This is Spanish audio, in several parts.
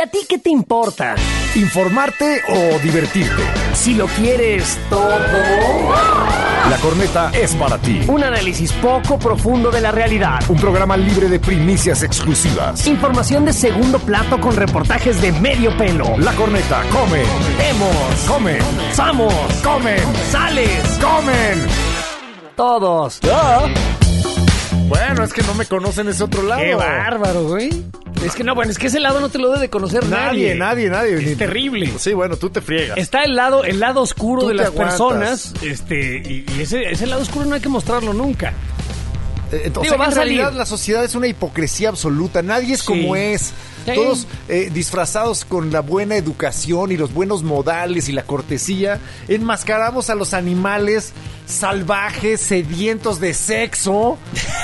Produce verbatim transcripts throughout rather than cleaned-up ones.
¿a ti qué te importa? ¿Informarte o divertirte? Si lo quieres todo. La Corneta es para ti. Un análisis poco profundo de la realidad. Un programa libre de primicias exclusivas. Información de segundo plato con reportajes de medio pelo. La Corneta come. Vemos. Comen. Samos. Comen. Sales. Comen. Todos. Bueno, es que no me conocen ese otro lado. Qué bárbaro, güey. Es que no, bueno, es que ese lado no te lo debe de conocer Nadie, nadie. nadie, nadie. Es terrible. Sí, bueno, tú te friegas. Está el lado, el lado oscuro Tú de te las aguantas. personas, este, y, y ese, ese lado oscuro no hay que mostrarlo nunca. Eh, Entonces, Digo, va en a salir. realidad la sociedad es una hipocresía absoluta. Nadie es Sí. como es. Sí. Todos eh, disfrazados con la buena educación y los buenos modales y la cortesía, enmascaramos a los animales salvajes, sedientos de sexo,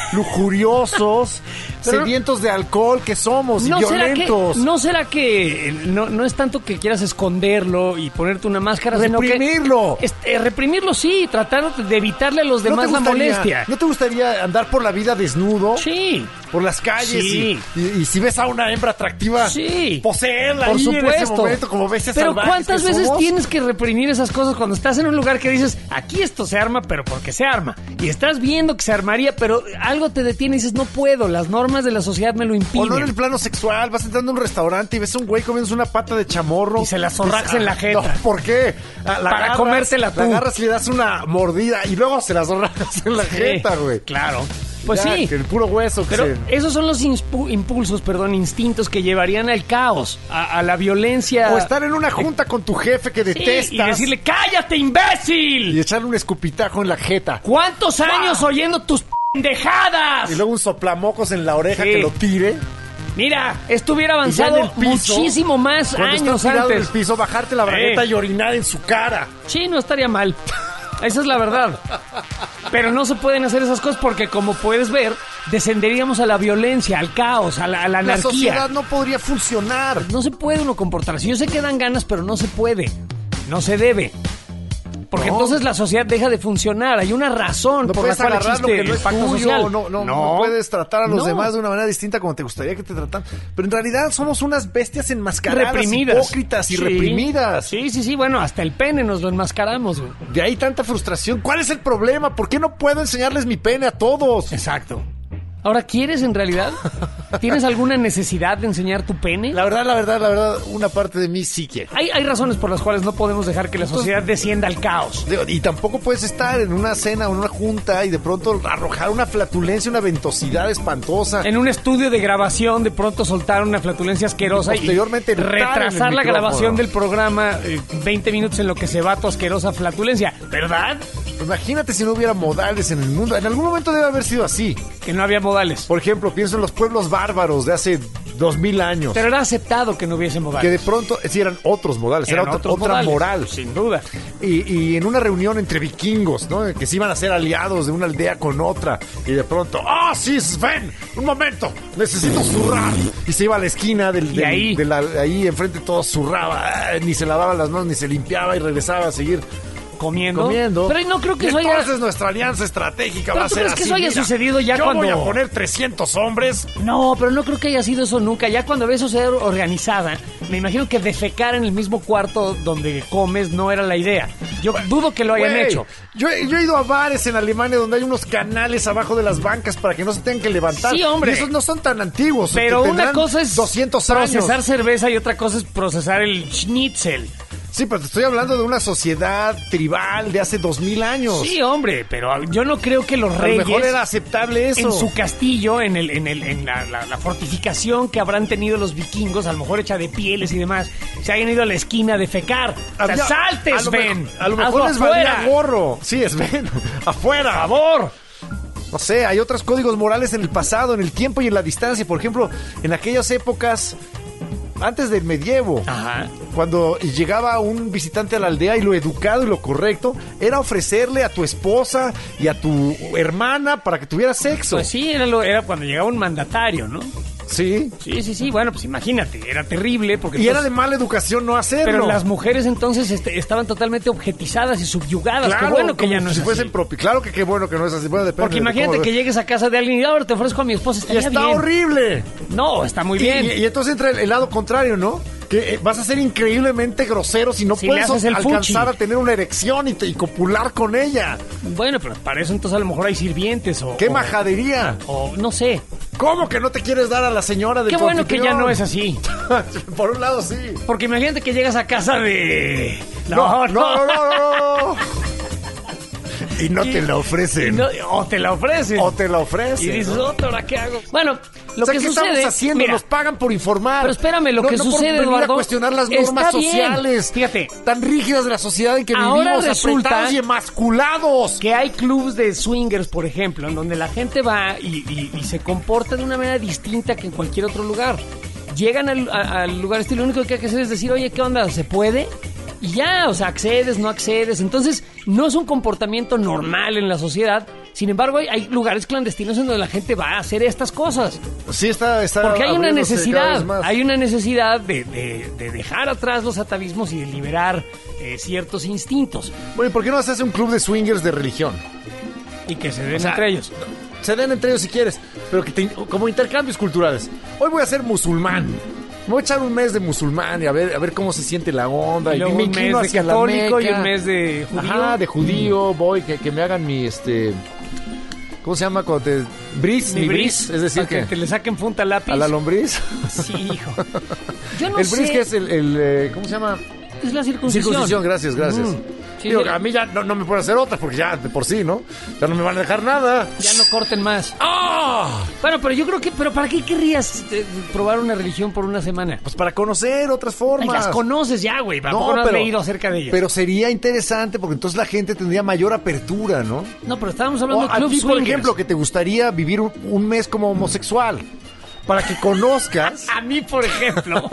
lujuriosos, Pero- sedientos de alcohol que somos y ¿No será que, violentos. no será que eh, no, no es tanto que quieras esconderlo y ponerte una máscara, sino que Reprimirlo. este, reprimirlo sí, tratar de evitarle a los ¿No te demás la gustaría- molestia. ¿No te gustaría andar por la vida desnudo? Sí. Por las calles Sí. y, y- y si ves a una hembra atractiva, Sí. poseerla Por ahí en ese supuesto. momento como bestias Pero salvajes ¿cuántas que veces somos? tienes que reprimir esas cosas cuando estás en un lugar que dices, aquí esto se arma, pero porque se arma? Y estás viendo que se armaría, pero algo te detiene y dices, no puedo, las normas de la sociedad me lo O impiden. no en el plano sexual, vas entrando a un restaurante y ves a un güey comiéndose una pata de chamorro. Y se la zorrajas en la jeta. No, ¿por qué? Ah, La Para comértela tú. La agarras y le das una mordida y luego se la zorrajas en la Sí, jeta, güey. Claro. Pues Ya, sí. Que el puro hueso. Que Pero se- esos son los inspu- impulsos, perdón, instintos que llevarían al caos, a, a la violencia. O estar en una junta con tu jefe que Sí, detestas y decirle, ¡cállate, y imbécil! echarle un escupitajo en la jeta. ¿Cuántos años oyendo tus pendejadas? Y luego un soplamocos en la oreja Sí. que lo tire. Mira, esto hubiera Y ya en avanzado el piso, muchísimo más Cuando años estás tirado en antes. el piso, bajarte la bragueta Sí. y orinar en su cara. Sí, no estaría mal. Esa es la verdad. Pero no se pueden hacer esas cosas porque, como puedes ver, descenderíamos a la violencia, al caos, a la, a la La anarquía. sociedad no podría funcionar. No se puede uno comportarse. Yo sé que dan ganas, pero no se puede. No se debe. Porque No. entonces la sociedad deja de funcionar. Hay una razón No por la puedes cual agarrar lo existe que no el es pacto tuyo, social. no, no, no puedes tratar a los No. demás de una manera distinta como te gustaría que te tratan. Pero en realidad somos unas bestias enmascaradas, Reprimidas. hipócritas y Sí. reprimidas. Sí, sí, sí. Bueno, hasta el pene nos lo enmascaramos, güey. De ahí tanta frustración. ¿Cuál es el problema? ¿Por qué no puedo enseñarles mi pene a todos? Exacto. Ahora, ¿quieres en realidad? ¿Tienes alguna necesidad de enseñar tu pene? La verdad, la verdad, la verdad, una parte de mí sí quiere. Hay, hay razones por las cuales no podemos dejar que la sociedad descienda al caos. Digo, y tampoco puedes estar en una cena o en una junta y de pronto arrojar una flatulencia, una ventosidad espantosa. En un estudio de grabación, de pronto soltar una flatulencia asquerosa Y posteriormente y entrar en retrasar el la micrófono. grabación del programa eh, veinte minutos en lo que se va tu asquerosa flatulencia. ¿Verdad? Imagínate si no hubiera modales en el mundo. En algún momento debe haber sido así. Que no había modales. Por ejemplo, pienso en los pueblos bárbaros de hace dos mil años. Pero era aceptado que no hubiese modales. Que de pronto, sí, eran otros modales, Eran era otra, otros otra modales, moral. sin duda. Y, y en una reunión entre vikingos, ¿no? Que se iban a ser aliados de una aldea con otra. Y de pronto, ¡ah, sí, Sven! ¡Un momento! ¡Necesito zurrar! Y se iba a la esquina del, Y del- ahí. de la, ahí enfrente todo zurraba. ¡Ah! Ni se lavaba las manos, ni se limpiaba y regresaba a seguir Comiendo. comiendo. Pero no creo que Y eso haya... entonces nuestra alianza estratégica ¿Pero va a tú ser crees que así, eso haya mira, sucedido ya yo cuando- voy a poner trescientos hombres. No, pero no creo que haya sido eso nunca. Ya cuando ves sociedad organizada, me imagino que defecar en el mismo cuarto donde comes no era la idea. Yo dudo que lo hayan Güey, hecho. Yo, he- yo he ido a bares en Alemania donde hay unos canales abajo de las bancas para que no se tengan que levantar. Sí, hombre. Y esos no son tan antiguos. Pero que una tendrán cosa es doscientos años. procesar cerveza y otra cosa es procesar el schnitzel. Sí, pero te estoy hablando de una sociedad tribal de hace dos mil años. Sí, hombre, pero yo no creo que los a lo reyes mejor era aceptable eso. en su castillo, en el, en el, en la, la- la fortificación que habrán tenido los vikingos, a lo mejor hecha de pieles y demás, se hayan ido a la esquina a defecar. O sea, Había- salte, a lo Sven. mejor- A lo Hazlo mejor les valía afuera. gorro. Sí, Sven. Afuera. Por favor. No sé, hay otros códigos morales en el pasado, en el tiempo y en la distancia. Por ejemplo, en aquellas épocas, antes del medievo, Ajá. cuando llegaba un visitante a la aldea y lo educado y lo correcto era ofrecerle a tu esposa y a tu hermana para que tuviera sexo. Pues sí, era, lo, era cuando llegaba un mandatario, ¿no? Sí. Sí, sí, sí. Bueno, pues imagínate, era terrible porque... Y era entonces- de mala educación no hacerlo. Pero las mujeres entonces este, estaban totalmente objetizadas y subyugadas. Claro, Qué bueno que como ya no si es fuesen así. propi- Claro que qué bueno que no es así. Bueno, depende Porque de imagínate cómo- que llegues a casa de alguien y ahora te ofrezco a mi esposa. Y Estaría está bien. horrible. No, está muy Y, bien. y- y entonces entra el, el lado contrario, ¿no? que eh, vas a ser increíblemente grosero si no Si le puedes haces el alcanzar fuchi. a tener una erección y, te, y copular con ella. Bueno, pero para eso entonces a lo mejor hay sirvientes o... ¡Qué o- majadería! O no sé. ¿Cómo que no te quieres dar a la señora de Qué tu bueno que ya anfitrión? no es así. Por un lado, sí. Porque imagínate que llegas a casa de... No, no, no, no, no, no. Y no Y- te la y ofrecen. no- o te la ofrecen. O te la Y ofrecen. dices, ¿no? otra, ¿ahora qué hago? Bueno, lo O sea, que ¿qué sucede... estamos haciendo? mira, Nos pagan por informar. Pero espérame, lo No- que no por sucede, venir Eduardo, a cuestionar las está normas bien. sociales. Fíjate. Tan rígidas de la sociedad en que Ahora vivimos, resulta apretados y emasculados. que hay clubs de swingers, por ejemplo, en donde la gente va y, y- y se comporta de una manera distinta que en cualquier otro lugar. Llegan al, a- al lugar este y lo único que hay que hacer es decir, oye, ¿qué onda? ¿Se puede? Y ya, o sea, accedes, no accedes. Entonces, no es un comportamiento normal en la sociedad. Sin embargo, hay, hay lugares clandestinos en donde la gente va a hacer estas cosas. Sí, está, está Porque hay una abriéndose cada necesidad, vez más. hay una necesidad de, de- de dejar atrás los atavismos y de liberar eh, ciertos instintos. Bueno, ¿y por qué no haces un club de swingers de religión? Y que se den O sea, entre ellos. Se den entre ellos si quieres, pero que te- como intercambios culturales. Hoy voy a ser musulmán. Me voy a echar un mes de musulmán y a ver, a ver cómo se siente la onda. Y luego me un inclino mes de hacia la católico y Meca. un mes de judío. Ajá, de judío, voy, que, que me hagan mi, este... ¿Cómo se llama? Cuando te... Bris, mi, bris, es decir, para que, que... te le saquen punta lápiz. ¿A la lombriz? Sí, hijo. Yo no el sé. bris que es el... el, eh, ¿cómo se llama? Es la circuncisión. Circuncisión, gracias, gracias. Mm. Sí, Digo, mira. a mí ya no, no me pueden hacer otras porque ya de por sí, ¿no? Ya no me van a dejar nada. Ya no corten más. ¡Ah! Bueno, pero yo creo que... ¿Pero para qué querrías eh, probar una religión por una semana? Pues para conocer otras Ay, formas. las conoces ya, güey. ¿Para poco no has leído acerca de ellas? Pero sería interesante porque entonces la gente tendría mayor apertura, ¿no? No, pero estábamos hablando O de a club ti, por swingers. ejemplo, que te gustaría vivir un, un mes como homosexual. Para que conozcas, A mí, por ejemplo.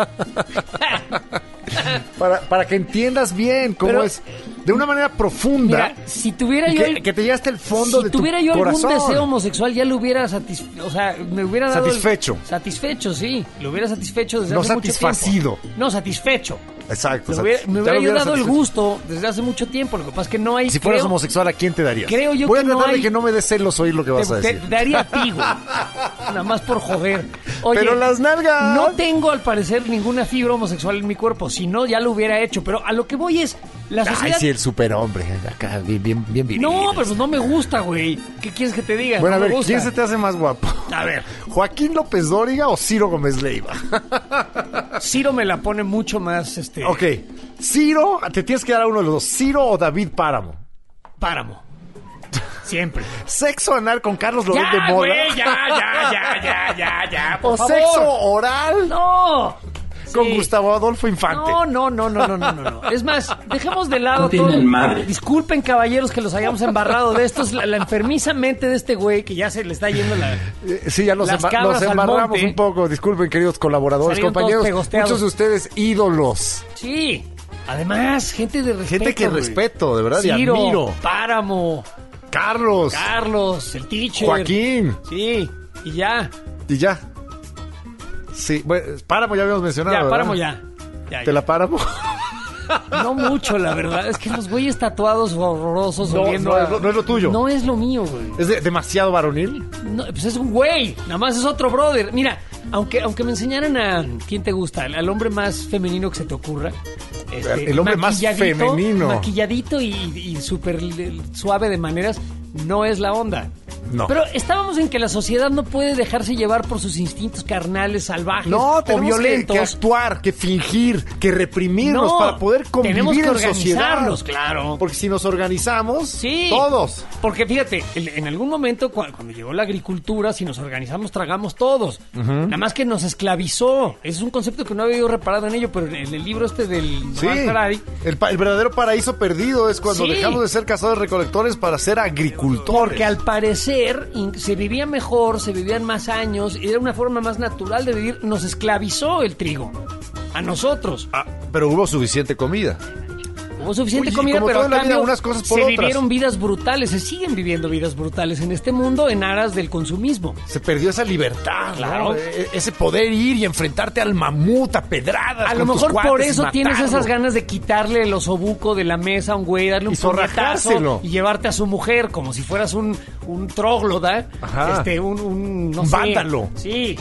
para, para que entiendas bien cómo Pero- es, de una manera profunda. Mira, si tuviera y yo... que, que te llegue hasta el fondo si de tu tuviera yo corazón. algún deseo homosexual, ya lo hubiera satisfecho. O sea, me hubiera dado. el- Satisfecho. satisfecho, sí. Lo hubiera satisfecho desde No hace mucho satisfacido. tiempo. No, satisfecho. Exacto. Me satis- hubiera, me ya hubiera lo yo hubieras dado el satisfecho. gusto desde hace mucho tiempo. Lo que pasa es que no hay. Si fueras creo- homosexual, ¿a quién te darías? Creo yo Voy a que no tratar de hay- que no me des celos oír lo que vas a Te, te- decir. te daría a ti, güey. Nada más por joder. Oye, Pero las nalgas. No tengo, al parecer, ninguna fibra homosexual en mi cuerpo. Si no, ya lo hubiera hecho. Pero a lo que voy es. La Ay, sociedad. sí, el superhombre. Acá, bien, bien, bien viril. No, pero pues no me gusta, güey. ¿Qué quieres que te diga? Bueno, No a me ver, gusta. ¿quién se te hace más guapo? A ver, ¿Joaquín López Dóriga o Ciro Gómez Leiva? Ciro me la pone mucho más, este... Ok, Ciro, te tienes que dar a uno de los dos. ¿Ciro o David Páramo? Páramo. Siempre. ¿Sexo anal con Carlos Loret Ya, de Mola? güey, ya, ya, ya, ya, ya, ya, por ¿O favor. sexo oral No. con Sí. Gustavo Adolfo Infante? No, no, no, no, no, no, no, no. Es más, dejemos de lado No todo. tienen madre. Disculpen, caballeros, que los hayamos embarrado de esto. Es la, la enfermiza mente de este güey que ya se le está yendo la... Eh, Sí, ya nos, Las emba- cabras nos al embarramos monte. un poco. Disculpen, queridos colaboradores, Salieron todos compañeros. pegosteados. Muchos de ustedes ídolos. Sí. Además, gente de respeto. Gente que güey. respeto, de verdad, y Ciro, admiro. Páramo, Carlos, Carlos, el teacher. Joaquín. Sí, y ya. Y ya. Sí, bueno, Páramo ya habíamos mencionado. Ya, ¿verdad? Páramo ya. Ya, ¿Te ya. la Páramo? No mucho, la verdad. Es que los güeyes tatuados horrorosos No, oliendo no a- es lo- no es lo tuyo. No es lo mío, güey. ¿Es de- demasiado varonil? No, pues es un güey. Nada más es otro brother. Mira, aunque, aunque me enseñaran a... ¿Quién te gusta? Al, al hombre más femenino que se te ocurra. Este, El hombre más maquilladito, femenino. Maquilladito y, y súper l- suave de maneras. No es la onda. No. Pero estábamos en que la sociedad no puede dejarse llevar por sus instintos carnales, salvajes No, o tenemos que, violentos. que actuar, que fingir, que reprimirnos No, para poder convivir tenemos que en sociedad. organizarnos, claro. Porque si nos organizamos, Sí. todos. Porque fíjate, el- en algún momento cu- cuando llegó la agricultura, si nos organizamos, tragamos todos. Nada más que nos esclavizó. Ese es un concepto que no había yo reparado en ello, pero en el libro este del Sí, Noam Harari, el, pa- el verdadero paraíso perdido es cuando Sí. dejamos de ser cazadores recolectores para ser agricultores. porque al parecer in- se vivía mejor, se vivían más años, y era una forma más natural de vivir. Nos esclavizó el trigo. A nosotros. Ah, pero hubo suficiente comida. Hubo suficiente Oye, comida, como pero todo a en la vida, cambio unas cosas por se otras. vivieron vidas brutales, se siguen viviendo vidas brutales en este mundo en aras del consumismo. Se perdió esa libertad, Claro. ¿no? E- ese poder ir y enfrentarte al mamut a pedradas. A con lo tus mejor cuates por y eso tienes matarlo. esas ganas de quitarle el osobuco de la mesa a un güey, darle un Y zorrajárselo. puñetazo y llevarte a su mujer como si fueras un, un tróglada, Ajá. este, un, un, no Un sé. vándalo. Sí.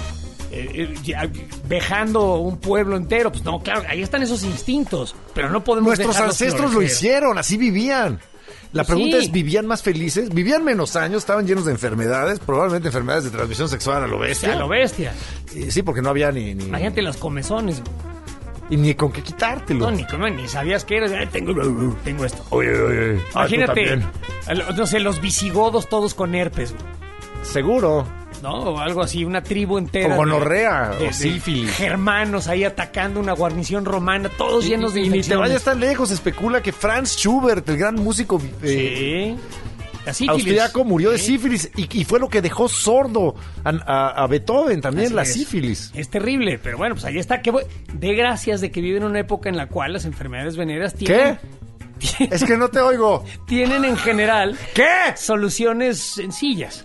eh, eh, vejando un pueblo entero. Pues no, claro, ahí están esos instintos, pero no podemos Nuestros dejarlos ancestros lo florecer. hicieron, así vivían. La Pues pregunta sí. es, ¿vivían más felices? ¿Vivían menos años? ¿Estaban llenos de enfermedades? Probablemente enfermedades de transmisión sexual a lo bestia. A lo bestia. Eh, Sí, porque no había ni... ni Imagínate los comezones. y ni con qué quitártelo. No, ni, no, ni sabías que eres. Ay, tengo, tengo esto. Oye, oye, oye. Ah, tú Imagínate, también. al- no sé, los visigodos todos con herpes, Seguro. ¿no? O algo así, una tribu entera. O gonorrea, de- o de sífilis. Germanos ahí atacando una guarnición romana, todos Y, llenos de y ni te infecciones. vayas tan lejos, se especula que Franz Schubert, el gran músico eh, Sí. La sífilis. austriaco, murió de Sí. sífilis y, y fue lo que dejó sordo a, a- a Beethoven también, Así la es. sífilis. Es terrible, pero bueno, pues ahí está. Que de gracias de que viven en una época en la cual las enfermedades venéreas tienen, ¿Qué? Es que no te oigo. tienen en general ¿Qué? soluciones sencillas.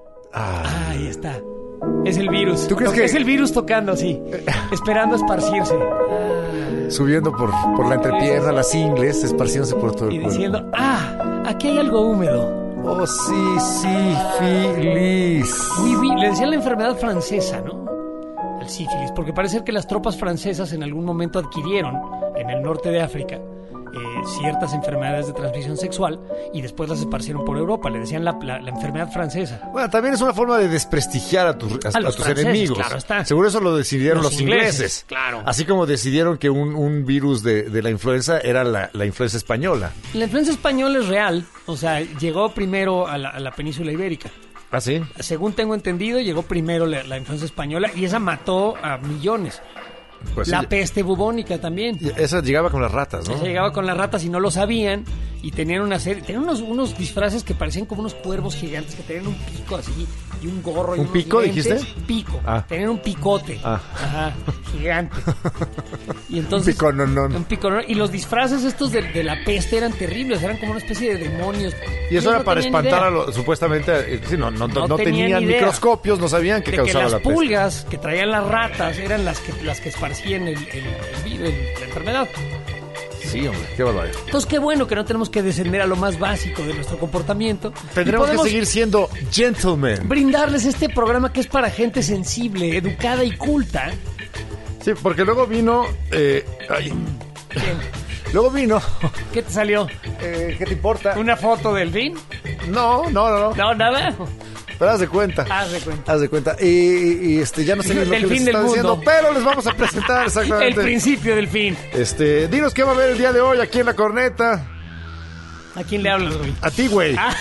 Ah, Ahí está. Es el virus. ¿Tú crees To- que- Es el virus tocando así, esperando esparcirse. subiendo por, por la entrepierna, las ingles, esparciéndose por todo el Y cuerpo. diciendo, ah, aquí hay algo húmedo. Oh, sí, sífilis. Oui, oui, le decían la enfermedad francesa, ¿no? El sífilis, porque parece ser que las tropas francesas en algún momento adquirieron en el norte de África eh, ciertas enfermedades de transmisión sexual y después las esparcieron por Europa. Le decían la, la- la enfermedad francesa. Bueno, también es una forma de desprestigiar a, tus- a- A los a tus franceses, enemigos. claro está. Seguro eso lo decidieron los, Los ingleses. ingleses, claro. Así como decidieron que un, un virus de, de la influenza era la, la influenza española. La influenza española es real, o sea, llegó primero a la, a la península ibérica. ¿Ah, sí? Según tengo entendido, llegó primero la, la influenza española y esa mató a millones. Pues La sí. peste bubónica también. Esa llegaba con las ratas, ¿no? Esa llegaba con las ratas y no lo sabían y tenían una serie, tenían unos, unos disfraces que parecían como unos cuervos gigantes que tenían un pico así y un gorro y ¿Un unos pico, lentes. dijiste? Pico. Ah. Tenían un picote. Ah. Ajá, gigante. Y entonces, Un pico, no, no. Un pico, no. Y los disfraces estos de, de la peste eran terribles, eran como una especie de demonios. Y eso Ellos era no para tenían espantar idea a los... Supuestamente, eh, sí, no, no, no, No no tenían tenían idea microscopios, no sabían qué de que causaba las la peste. pulgas que traían las ratas eran las que, las que esparcían el, el- el vi- el- la enfermedad. Sí, hombre, qué barbaridad. Entonces, qué bueno que no tenemos que descender a lo más básico de nuestro comportamiento. Tendremos Y que podemos seguir siendo gentlemen. brindarles este programa que es para gente sensible, educada y culta. Sí, porque luego vino... eh, ay, luego vino... ¿Qué te salió? eh, ¿Qué te importa? ¿Una foto del fin? No, no, no, no. No, nada. Pero haz de cuenta. Haz de cuenta. Haz de cuenta. Y, y, este, ya no sé ni lo Del que les fin del está mundo. diciendo, pero les vamos a presentar El exactamente. principio del fin. Este, dinos qué va a haber el día de hoy aquí en La Corneta. ¿A quién le hablas, güey? A ti, güey. Ah.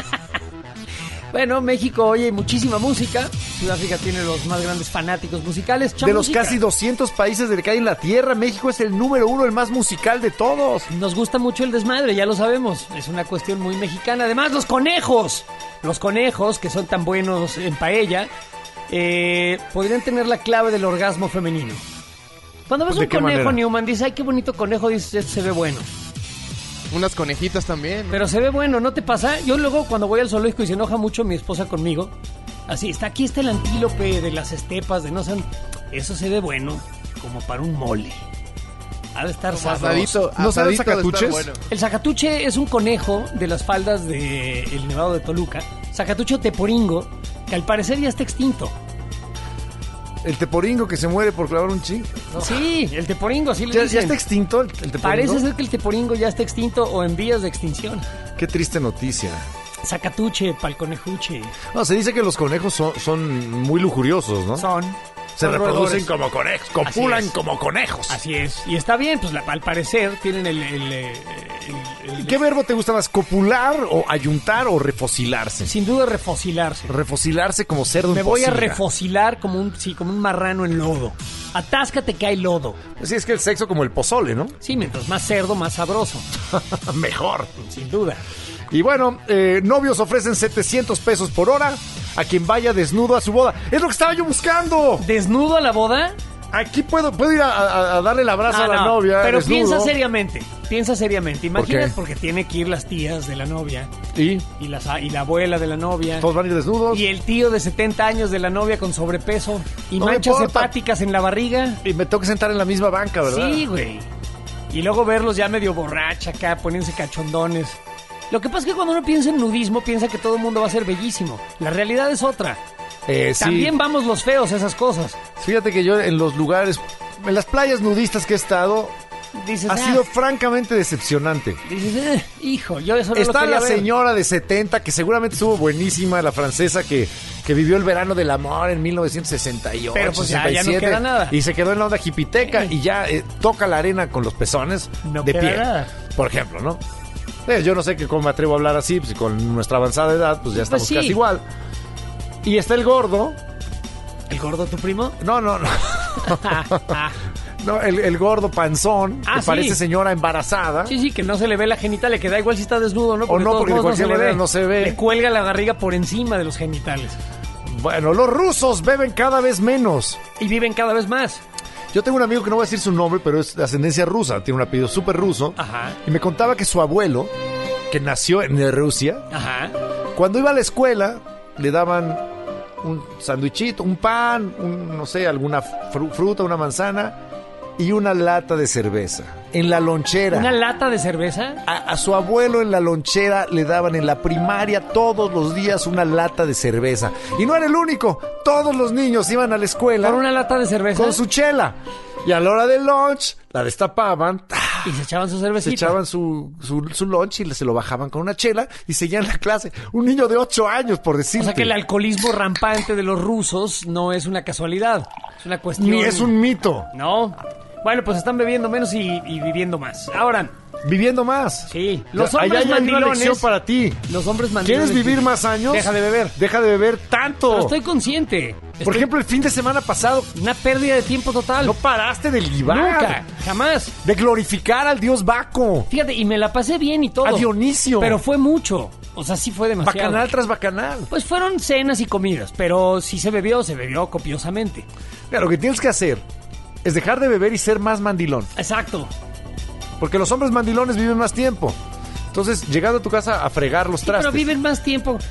Bueno, México oye muchísima música. Sudáfrica tiene los más grandes fanáticos musicales. De los Música. casi doscientos países del que hay en la Tierra, México es el número uno, el más musical de todos. Nos gusta mucho el desmadre, ya lo sabemos. Es una cuestión muy mexicana. Además, los conejos. Los conejos, que son tan buenos en paella, eh, podrían tener la clave del orgasmo femenino. Cuando ves ¿De un qué conejo, manera? Newman, dices, ay, qué bonito conejo, dices, este se ve bueno. Unas conejitas también. Pero se ve bueno, ¿no te pasa? Yo luego, cuando voy al zoológico y se enoja mucho mi esposa conmigo, así, está aquí está el antílope de las estepas, de no sé, eso se ve bueno, como para un mole. Ha de estar sabroso. Asadito, ¿No saben asadito de estar sacatuches? bueno. El zacatuche es un conejo de las faldas del Nevado de Toluca. Zacatuche o teporingo, que al parecer ya está extinto. El teporingo que se muere por clavar un ching. Sí, el teporingo, así le ¿Ya, dicen. ya está extinto el, el teporingo? Parece ser que el teporingo ya está extinto o en vías de extinción. Qué triste noticia. Zacatuche, palconejuche, No, se dice que los conejos son, son muy lujuriosos, ¿no? son... se son reproducen roedores. como conejos, Así copulan es. como conejos. Así es. Y está bien, pues la- al parecer tienen el... el, eh, el- el- ¿Qué verbo te gusta más, copular o ayuntar o refocilarse? Sin duda refocilarse. Refocilarse como cerdo Me en voy a pocilga. refocilar como un, sí, como un marrano en lodo. Atáscate que hay lodo. Sí, es que el sexo como el pozole, ¿no? Sí, mientras más cerdo, más sabroso. Mejor. Sin duda. Y bueno, eh, novios ofrecen setecientos pesos por hora a quien vaya desnudo a su boda. Es lo que estaba yo buscando. ¿Desnudo a la boda? Aquí puedo, puedo ir a, a- a darle el abrazo Ah, a la no, novia. Pero desnudo. piensa seriamente. Piensa seriamente. Imagina qué? porque tiene que ir las tías de la novia Y y, las, y la abuela de la novia. todos van a ir desnudos. Y el tío de setenta años de la novia con sobrepeso y No me manchas importa. hepáticas en la barriga. Y me tengo que sentar en la misma banca, ¿verdad? Sí, güey. Y luego verlos ya medio borracha acá, poniéndose cachondones. Lo que pasa es que cuando uno piensa en nudismo, piensa que todo el mundo va a ser bellísimo. La realidad es otra. Eh, sí. También vamos los feos a esas cosas. Fíjate que yo en los lugares, en las playas nudistas que he estado, Dices, ha ah, sido francamente decepcionante. dices, eh, hijo, yo eso no Está lo quería la ver. señora de setenta, que seguramente estuvo buenísima, la francesa que, que vivió el verano del amor en mil novecientos sesenta y ocho, Pero pues ya- ya no sesenta y siete, queda nada. y se quedó en la onda hipiteca Sí. y ya eh, toca la arena con los pezones No de queda pie, nada. por ejemplo, ¿no? Eh, yo no sé que cómo me atrevo a hablar así, pues con nuestra avanzada edad, pues ya estamos sí. casi igual. Y está el gordo. ¿El gordo tu primo? No, no, no. No, el, el gordo panzón, Ah, que sí. parece señora embarazada. Sí, sí, que no se le ve la genital, le queda igual si está desnudo, ¿no? O no, de todos porque de modos cualquier le manera ve. no se ve. Le cuelga la barriga por encima de los genitales. Bueno, los rusos beben cada vez menos. Y viven cada vez más. Yo tengo un amigo que no voy a decir su nombre, pero es de ascendencia rusa, tiene un apellido súper ruso. Ajá. Y me contaba que su abuelo, que nació en Rusia, Ajá. cuando iba a la escuela, le daban un sándwichito, un pan, un, no sé, alguna fru- fruta, una manzana y una lata de cerveza en la lonchera. ¿Una lata de cerveza? A, a su abuelo en la lonchera le daban en la primaria todos los días una lata de cerveza. Y no era el único, todos los niños iban a la escuela ¿Por una lata de cerveza? con su chela. Y a la hora del lunch la destapaban, Y se echaban su se cervecita. echaban su, su, su lunch y se lo bajaban con una chela y seguían la clase. Un niño de ocho años, por O decirte. sea que el alcoholismo rampante de los rusos no es una casualidad. Es una cuestión... Ni es un mito. No. Bueno, pues están bebiendo menos y, y viviendo más. Ahora, Viviendo más. sí. Los Allá hombres hay una mandilones... lección para ti. Los hombres mandilones... ¿Quieres vivir más años? Deja de beber. Deja de beber tanto. Pero estoy consciente. Por Estoy- ejemplo, el fin de semana pasado Una pérdida de tiempo total. no paraste de libar. Nunca. Jamás. De glorificar al dios Baco. Fíjate, y me la pasé bien y todo. A Dionisio. Pero fue mucho. O sea, sí fue demasiado. Bacanal tras bacanal. Pues fueron cenas y comidas, pero si se bebió, se bebió copiosamente. Mira, lo que tienes que hacer es dejar de beber y ser más mandilón. Exacto. Porque los hombres mandilones viven más tiempo. Entonces, llegando a tu casa a fregar los Sí, trastes. pero viven más tiempo.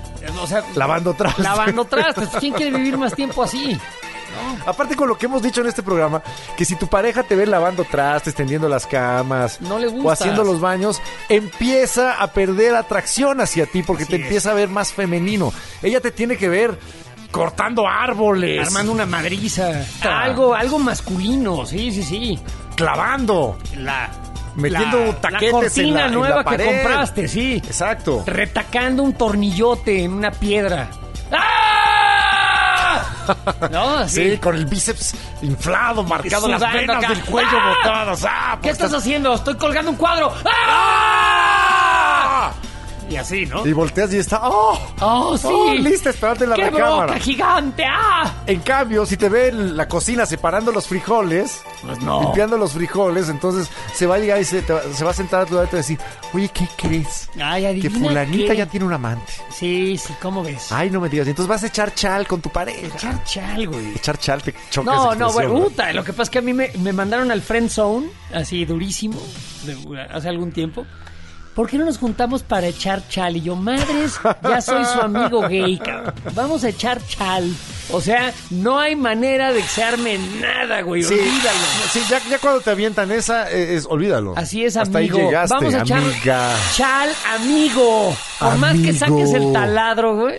O sea, Lavando trastes. lavando trastes. ¿Quién quiere vivir más tiempo así? Aparte con lo que hemos dicho en este programa, que si tu pareja te ve lavando trastes, tendiendo las camas, No le o gustas. haciendo los baños, empieza a perder atracción hacia ti porque Así te es. empieza a ver más femenino. Ella te tiene que ver cortando árboles, Armando una madriza. Ah. Algo, algo masculino. Sí, sí, sí. clavando, La, metiendo la, taquetes la cortina en la, en la nueva que pared. compraste, sí. Exacto. Retacando un tornillote en una piedra. ¡Ah! No, así. Sí, con el bíceps inflado, marcado, las Sudando venas acá. del cuello ¡Ah! botadas. ¡Ah! ¿Qué pues estás haciendo? Estoy colgando un cuadro. ¡Ah! Y así, ¿no? Y volteas y está. ¡Oh! ¡Oh, sí! ¡Oh, lista, esperarte en la ¡Qué recámara! boca gigante! ¡Ah! En cambio, si te ve en la cocina separando los frijoles, Pues no. limpiando los frijoles, entonces se va a llegar y se, te va, se va a sentar a tu lado y te va a decir, oye, ¿qué crees? Ay, Que adivina fulanita qué. ya tiene un amante. Sí, sí, ¿cómo ves? Ay, no me digas. Y entonces vas a echar chal con tu pareja. Echar chal, güey. Echar chal te choca No, esa no, expresión, güey, puta, lo que pasa es que a mí me, me mandaron al friend zone, así durísimo, de- hace algún tiempo. ¿Por qué no nos juntamos para echar chal? Y yo, madres, ya soy su amigo gay, cabrón. Vamos a echar chal. O sea, no hay manera de echarme nada, güey, Sí, olvídalo. sí, ya, ya cuando te avientan esa, eh, es, olvídalo. Así es, Hasta amigo. ahí llegaste, Vamos a echar amiga. chal, amigo. Por más que Amigo. saques el taladro, güey.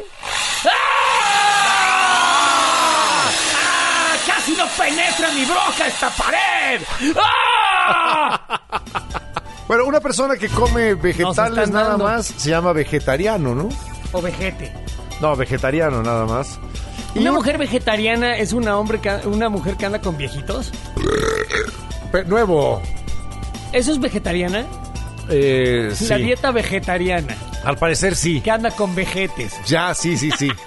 ¡Ah! ¡Ah! ¡Casi no penetra mi broca esta pared! ¡Ah! Bueno, una persona que come Nos vegetales están nada dando. más se llama vegetariano, ¿no? O vejete. No, vegetariano nada más. Y ¿Una un- mujer vegetariana es una, hombre que, una mujer que anda con viejitos? pe- nuevo. ¿Eso es vegetariana? Eh, sí. La dieta vegetariana, Al parecer sí. que anda con vejetes. Ya, sí, sí, sí.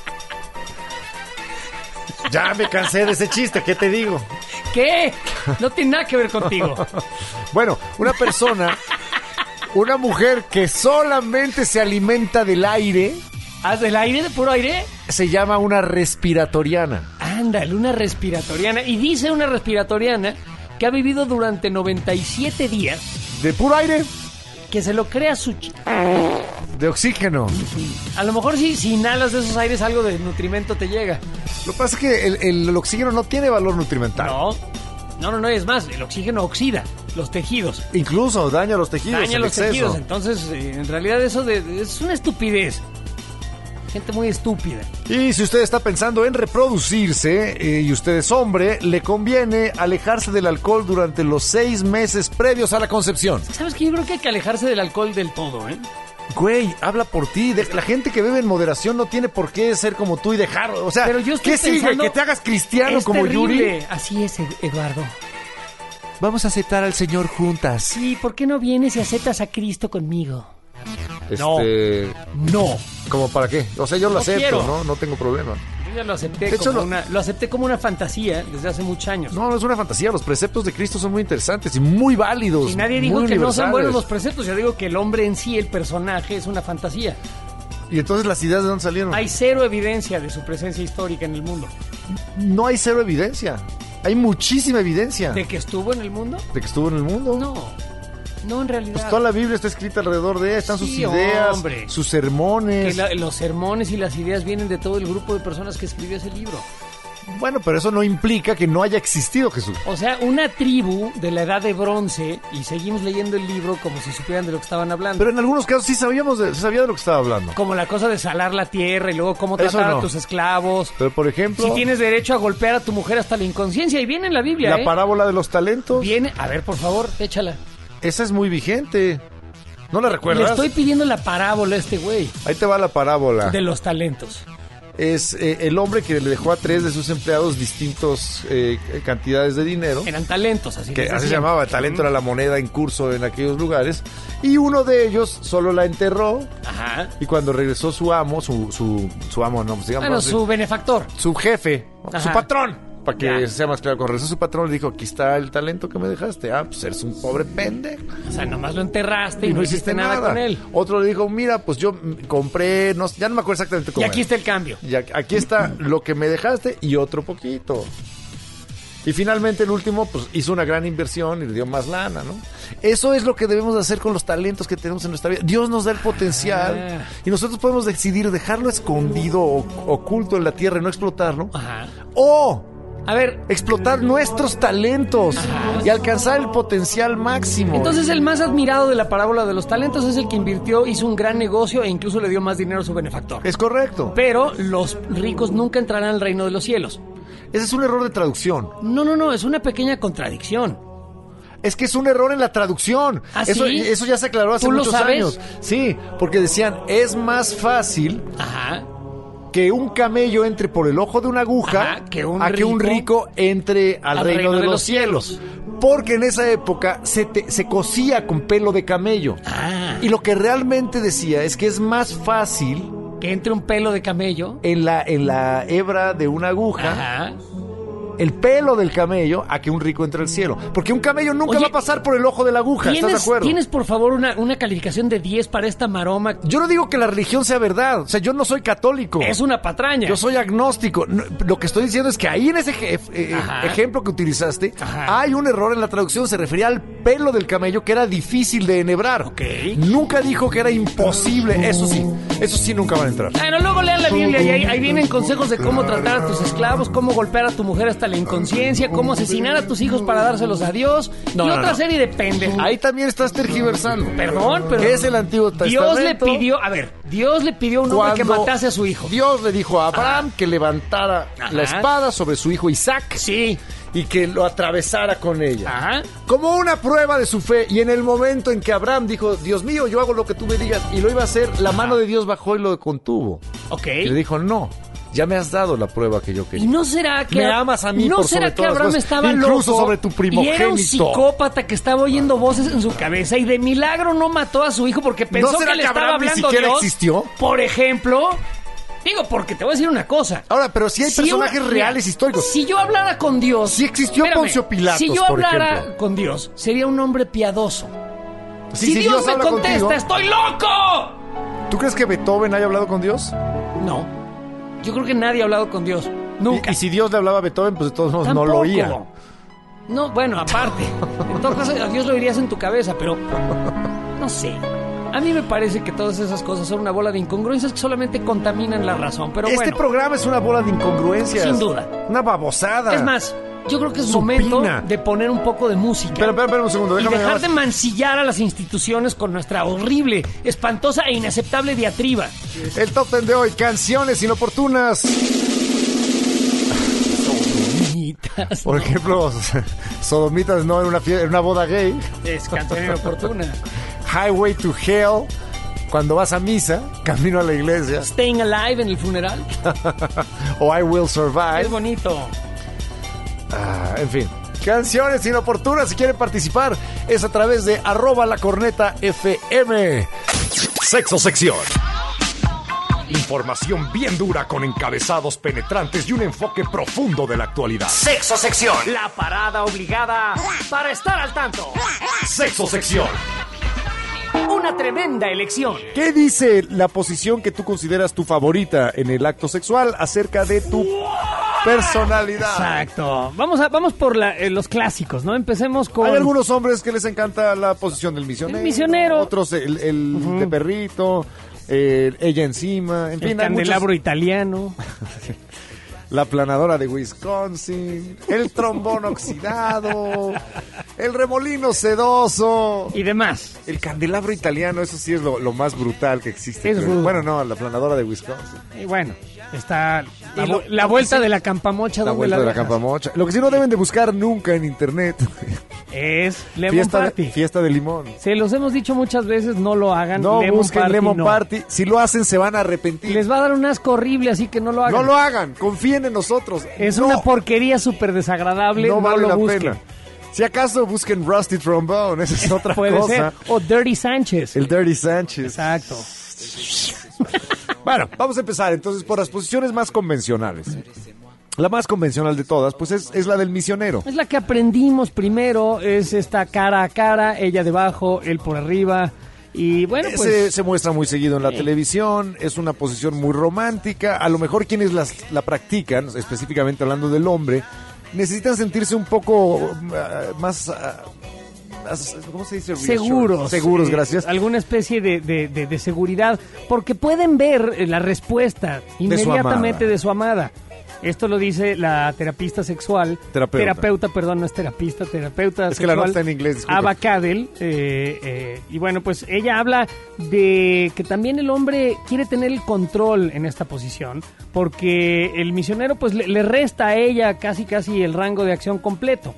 Ya me cansé de ese chiste, ¿qué te digo? ¿Qué? No tiene nada que ver contigo. Bueno, una persona, una mujer que solamente se alimenta del aire, ¿Haz del aire, de puro aire? se llama una respiratoriana. Ándale, una respiratoriana. Y dice una respiratoriana que ha vivido durante noventa y siete días, ¿De puro aire? que se lo crea su... ch- De oxígeno. A lo mejor si, si inhalas de esos aires algo de nutrimento te llega. Lo que pasa es que el, el- el oxígeno no tiene valor nutrimental. No, no, no, no, es más, el oxígeno oxida los tejidos. Incluso daña los tejidos. Daña el los exceso. tejidos, entonces eh, en realidad eso de, de- es una estupidez. Gente muy estúpida. Y si usted está pensando en reproducirse eh, y usted es hombre, le conviene alejarse del alcohol durante los seis meses previos a la concepción. ¿Sabes qué? Yo creo que hay que alejarse del alcohol del todo, ¿eh? Güey, habla por ti. De- la gente que bebe en moderación no tiene por qué ser como tú y dejarlo. O sea, Pero yo estoy ¿qué sigue? pensando- ¿Que te hagas cristiano Es como terrible. Yuri? Así es, Ed- Eduardo. Vamos a aceptar al Señor juntas. Sí, ¿por qué no vienes y aceptas a Cristo conmigo? Este, No. ¿Cómo para qué? O sea, yo lo No acepto, quiero. ¿no? No tengo problema. Yo ya lo acepté, De hecho, como lo- una, lo acepté como una fantasía desde hace muchos años. No, no es una fantasía. Los preceptos de Cristo son muy interesantes y muy válidos. Y nadie dijo muy que no sean universales. buenos los preceptos. Yo digo que el hombre en sí, el personaje, es una fantasía. Y entonces las ideas de dónde salieron. Hay cero evidencia de su presencia histórica en el mundo. No hay cero evidencia. Hay muchísima evidencia ¿De que estuvo en el mundo? de que estuvo en el mundo. No. No, en realidad. Pues toda la Biblia está escrita alrededor de ella, están sus Sí, ideas, hombre. sus Que sermones. la- los sermones y las ideas vienen de todo el grupo de personas que escribió ese libro. Bueno, pero eso no implica que no haya existido Jesús. O sea, una tribu de la edad de bronce, y seguimos leyendo el libro como si supieran de lo que estaban hablando. Pero en algunos casos sí sabíamos de, se sabía de lo que estaba hablando. Como la cosa de salar la tierra y luego cómo Eso tratar no. a tus esclavos. Pero por ejemplo, Si tienes derecho a golpear a tu mujer hasta la inconsciencia. Y viene en la Biblia, la ¿eh? parábola de los talentos, Viene, a ver, por favor, échala. esa es muy vigente. ¿No la Le recuerdas? estoy pidiendo la parábola a este güey Ahí te va la parábola. de los talentos. Es eh, el hombre que le dejó a tres de sus empleados distintos eh, cantidades de dinero. Eran talentos, así Que les así se decían. llamaba, el talento era la moneda en curso en aquellos lugares. Y uno de ellos solo la enterró. Ajá. Y cuando regresó su amo, su, su, su amo, no, pues digamos Bueno, así, su benefactor. su jefe, Ajá. su patrón, para que Ya. sea más claro, cuando regresó su patrón le dijo, aquí está el talento que me dejaste. Ah, pues eres un pobre pendejo. O sea, nomás lo enterraste y no hiciste nada con él. Otro le dijo, mira, pues yo mm, compré, no, ya no me acuerdo exactamente Y cómo aquí era. está el cambio. Y aquí aquí está lo que me dejaste y otro poquito. Y finalmente el último pues hizo una gran inversión y le dio más lana, ¿no? Eso es lo que debemos de hacer con los talentos que tenemos en nuestra vida. Dios nos da el potencial Ah. y nosotros podemos decidir dejarlo escondido o oculto en la tierra y no explotarlo. Ajá. O A ver, explotar nuestros talentos Ajá. y alcanzar el potencial máximo. entonces el más admirado de la parábola de los talentos es el que invirtió, hizo un gran negocio e incluso le dio más dinero a su benefactor. Es correcto. Pero los ricos nunca entrarán al reino de los cielos. Ese es un error de traducción. No, no, no, es una pequeña contradicción. Es que es un error en la traducción. ¿Ah, eso, sí? eso ya se aclaró hace ¿Tú lo muchos sabes? años. Sí, porque decían, es más fácil Ajá. que un camello entre por el ojo de una aguja Ajá, que un a que un rico rico entre al, reino, de, los cielos. Porque en esa época se, te- se cosía con pelo de camello. Ah. Y lo que realmente decía es que es más fácil Que entre un pelo de camello. en la, en la hebra de una aguja, Ajá. el pelo del camello, a que un rico entre al cielo. Porque un camello nunca Oye, va a pasar por el ojo de la aguja, ¿estás de ¿Tienes, acuerdo? ¿Tienes por favor una, una calificación de diez para esta maroma? Yo no digo que la religión sea verdad, o sea, yo no soy católico. Es una patraña. Yo soy agnóstico. No, lo que estoy diciendo es que ahí en ese ej- eh, Ajá. ejemplo que utilizaste, Ajá. hay un error en la traducción. Se refería al pelo del camello que era difícil de enhebrar. Ok. Nunca dijo que era imposible. Eso sí, eso sí nunca van a entrar. Bueno, luego lean la Biblia y ahí, ahí vienen consejos de cómo tratar a tus esclavos, cómo golpear a tu mujer hasta la inconsciencia, cómo asesinar a tus hijos para dárselos a Dios No, y no, otra no. serie de pendejadas. Ahí también estás tergiversando. Perdón, pero Es el Antiguo Dios le Testamento. pidió, a ver, Dios le pidió a un hombre que Cuando matase a su hijo. Dios le dijo a Abraham que levantara Ajá. la espada sobre su hijo Isaac Sí. y que lo atravesara con ella. Ajá. Como una prueba de su fe. Y en el momento en que Abraham dijo, Dios mío, yo hago lo que tú me digas, y lo iba a hacer, la mano de Dios bajó y lo contuvo. Ok. Y le dijo, no, ya me has dado la prueba que yo ¿Y quería. no será que Me amas a mí no por será sobre que todas las Abraham cosas, estaba incluso loco sobre tu y era un primogénito? psicópata que estaba oyendo voces en su cabeza y de milagro no mató a su hijo porque pensó será que le que estaba Abraham ni hablando siquiera Dios? existió? Por ejemplo, digo, porque te voy a decir una cosa. Ahora, pero si hay Si personajes yo- reales, mira, históricos. Si yo hablara con Dios. Si existió Poncio Pilatos, Si yo por hablara ejemplo. con Dios, sería un hombre piadoso. Sí, si si Dios, Dios me habla contesta, contigo. ¡estoy loco! ¿Tú crees que Beethoven haya hablado con Dios? No. Yo creo que nadie ha hablado con Dios. Nunca. Y, y si Dios le hablaba a Beethoven, pues de todos modos no Tampoco. lo oía. No, bueno, aparte. En todo caso, a Dios lo dirías en tu cabeza, pero no sé. A mí me parece que todas esas cosas son una bola de incongruencias que solamente contaminan la razón. Pero Este bueno, programa es una bola de incongruencias. Sin duda. Una babosada. es más, yo creo que es supina. momento de poner un poco de música. Espera, espera, espera un segundo. Y Déjame dejar nada de más. mancillar a las instituciones con nuestra horrible, espantosa e inaceptable diatriba. El top ten de hoy, canciones inoportunas. Sodomitas. Por ejemplo, Sodomitas no en una, fie- en una boda gay. Es canción inoportuna. Highway to Hell, cuando vas a misa, camino a la iglesia. Staying Alive en el funeral. O I Will Survive. Es bonito. Ah, en fin. Canciones inoportunas, si quieren participar, es a través de arroba la corneta F M. Sexo sección. Información bien dura con encabezados penetrantes y un enfoque profundo de la actualidad. Sexo sección. La parada obligada para estar al tanto. Sexo sección. Una tremenda elección. ¿Qué dice la posición que tú consideras tu favorita en el acto sexual acerca de tu personalidad? Exacto. Vamos a vamos por la- eh, los clásicos, ¿no? Empecemos con... Hay algunos hombres que les encanta la posición del misionero. El misionero. Otros el, el de perrito, eh, ella encima. En el fin, hay candelabro muchos- italiano. La planadora de Wisconsin, el trombón oxidado, el remolino sedoso, Y demás. el candelabro italiano. Eso sí es lo, lo más brutal que existe. Es creo. rudo. Bueno, no, la planadora de Wisconsin. Y bueno, está la, Y lo- vu- la lo que vuelta sí- de la campamocha. La ¿dónde vuelta de la dejas? campamocha. Lo que sí no deben de buscar nunca en internet. Es Lemon Fiesta Party. de, fiesta de limón. Se los hemos dicho muchas veces, no lo hagan. No Lemon busquen Party, Lemon no. Party. Si lo hacen, se van a arrepentir. Les va a dar un asco horrible, así que no lo hagan. No lo hagan. Confíen en nosotros. Es No, una porquería súper desagradable. No No, vale lo la busquen. pena. Si acaso busquen Rusty Trombone, esa es otra Puede cosa. ser. O Dirty Sánchez. El Dirty Sánchez. Exacto. Bueno, vamos a empezar entonces por las posiciones más convencionales. La más convencional de todas, pues es, es la del misionero. Es la que aprendimos primero, es esta cara a cara, ella debajo, él por arriba. Y bueno, Ese pues... se muestra muy seguido en la Sí. televisión, es una posición muy romántica. A lo mejor quienes las, la practican, específicamente hablando del hombre, necesitan sentirse un poco uh, más... uh, más- ¿cómo se dice? seguros. Seguros, eh, gracias. Alguna especie de, de- de- de seguridad, porque pueden ver eh, la respuesta inmediatamente de su amada. Esto lo dice la terapista sexual, Terapeuta. perdón, no es terapista, terapeuta Es que la sexual, nota está en inglés, disculpe. Ava Cadel, eh, eh, y bueno, pues ella habla de que también el hombre quiere tener el control en esta posición, porque el misionero pues le, le resta a ella casi casi el rango de acción completo.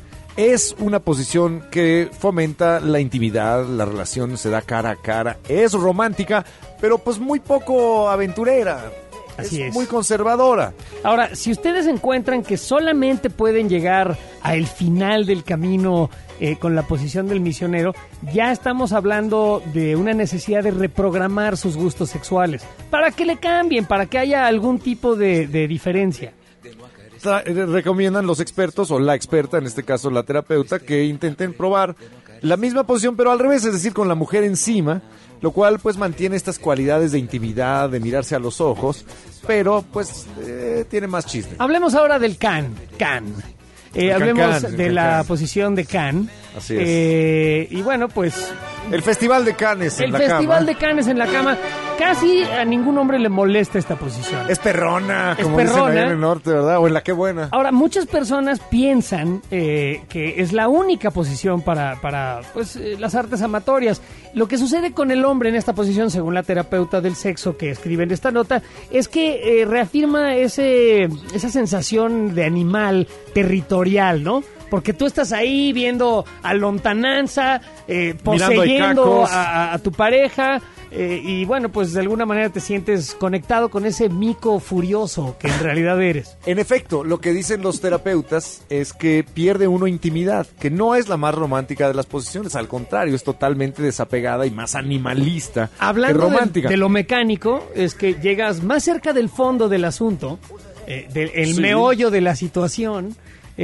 Es una posición que fomenta la intimidad, la relación se da cara a cara, es romántica, pero pues muy poco aventurera. Así es. Muy conservadora. Ahora, si ustedes encuentran que solamente pueden llegar al final del camino eh, con la posición del misionero, ya estamos hablando de una necesidad de reprogramar sus gustos sexuales, para que le cambien, para que haya algún tipo de, de diferencia. Tra- eh, recomiendan los expertos o la experta, en este caso la terapeuta, que intenten probar la misma posición pero al revés, es decir, con la mujer encima, lo cual pues mantiene estas cualidades de intimidad, de mirarse a los ojos, pero pues eh, tiene más chiste. Hablemos ahora del can, can. Eh, El hablemos can-can, el de la can-can. posición de can. Así es. Eh, y bueno, pues El Festival de Cannes en el la Festival cama. de Cannes en la cama, casi a ningún hombre le molesta esta posición. Es perrona, Es como dicen perrona. allá en el norte, ¿verdad? O en la Qué Buena. Ahora, muchas personas piensan eh, que es la única posición para, para pues, eh, las artes amatorias. Lo que sucede con el hombre en esta posición, según la terapeuta del sexo que escribe en esta nota, es que eh, reafirma ese, esa sensación de animal territorial, ¿no? Porque tú estás ahí viendo a lontananza, eh, Mirando a poseyendo Icacos. a, a- a tu pareja, eh, y bueno, pues de alguna manera te sientes conectado con ese mico furioso que en realidad eres. En efecto, lo que dicen los terapeutas es que pierde uno intimidad, que no es la más romántica de las posiciones, al contrario, es totalmente desapegada y más animalista Hablando que de, romántica. de lo mecánico, es que llegas más cerca del fondo del asunto, eh, del el Sí. meollo de la situación,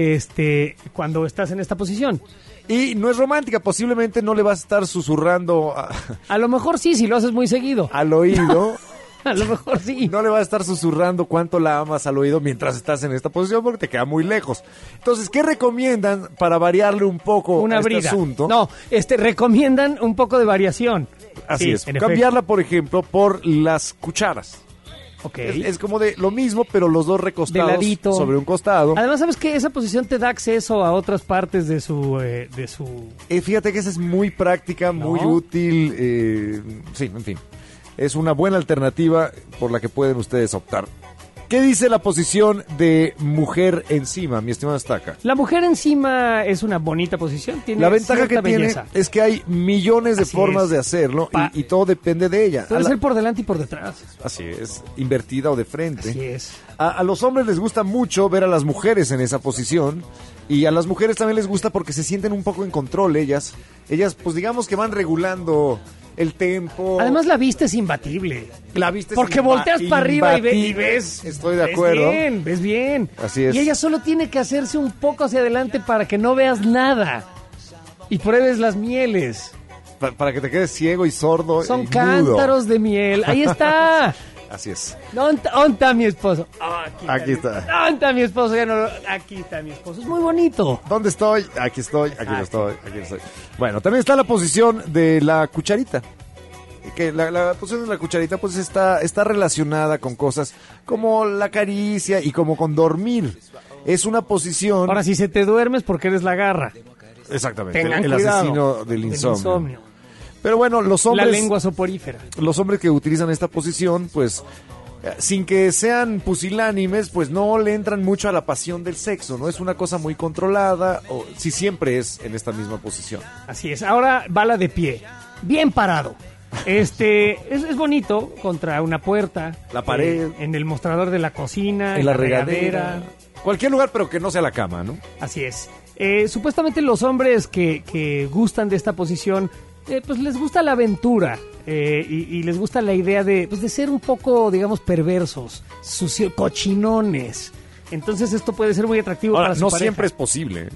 este, cuando estás en esta posición. Y no es romántica, posiblemente no le vas a estar susurrando a- A lo mejor sí, si lo haces muy seguido. al oído, A lo mejor sí. no le vas a estar susurrando cuánto la amas al oído mientras estás en esta posición porque te queda muy lejos. Entonces, ¿qué recomiendan para variarle un poco Una a este brida. asunto? No, este, recomiendan un poco de variación. Así Sí, es, en efecto. cambiarla, por ejemplo, por las cucharas. Ok. Es, es como de lo mismo, pero los dos recostados De ladito. sobre un costado. Además, ¿sabes qué? Esa posición te da acceso a otras partes de su... eh, de su... Eh, fíjate que esa es muy práctica, muy ¿No? útil. Eh, sí, en fin. Es una buena alternativa por la que pueden ustedes optar. ¿Qué dice la posición de mujer encima, mi estimado Estaca? La mujer encima es una bonita posición. Tiene La ventaja que cierta tiene belleza. es que hay millones de Así formas es. de hacerlo Pa- y, y todo depende de ella. Puede A la- ser por delante y por detrás. Así es, invertida o de frente. Así es. A, a los hombres les gusta mucho ver a las mujeres en esa posición y a las mujeres también les gusta porque se sienten un poco en control ellas. Ellas, pues digamos que van regulando el tempo. Además, la vista es imbatible. la vista es Porque imba- volteas para arriba y, ve- y imbatible. ves. Estoy de ves acuerdo. bien, ves bien. Así es. Y ella solo tiene que hacerse un poco hacia adelante para que no veas nada. Y pruebes las mieles. Pa- para que te quedes ciego y sordo. Son y mudo. cántaros de miel. Ahí está. Así es. ¿Dónde dónde está mi esposo? Ah, Aquí mi- está. ¿Dónde está mi esposo? Ya no lo- Aquí está mi esposo. Es muy bonito. ¿Dónde estoy? Aquí estoy, aquí no Aquí. estoy, aquí no estoy. Bueno, también está la posición de la cucharita. Que la, la posición de la cucharita pues está, está relacionada con cosas como la caricia y como con dormir. Es una posición... Ahora, si se te duermes porque eres la garra. Exactamente, Tengan el cuidado. asesino del insomnio. Pero bueno, los La hombres... lengua soporífera. los hombres que utilizan esta posición, pues, eh, sin que sean pusilánimes, pues no le entran mucho a la pasión del sexo, ¿no? Es una cosa muy controlada, o si siempre es en esta misma posición. Así es. Ahora bala de pie. Bien parado. Este es, es bonito contra una puerta. La pared. eh, en el mostrador de la cocina. En la regadera. Cualquier lugar, pero que no sea la cama, ¿no? Así es. Eh, supuestamente los hombres que, que gustan de esta posición, eh, pues les gusta la aventura eh, y, y les gusta la idea de, pues, de ser un poco, digamos, perversos, sucio, cochinones. Entonces esto puede ser muy atractivo Ahora, para su no pareja. siempre es posible.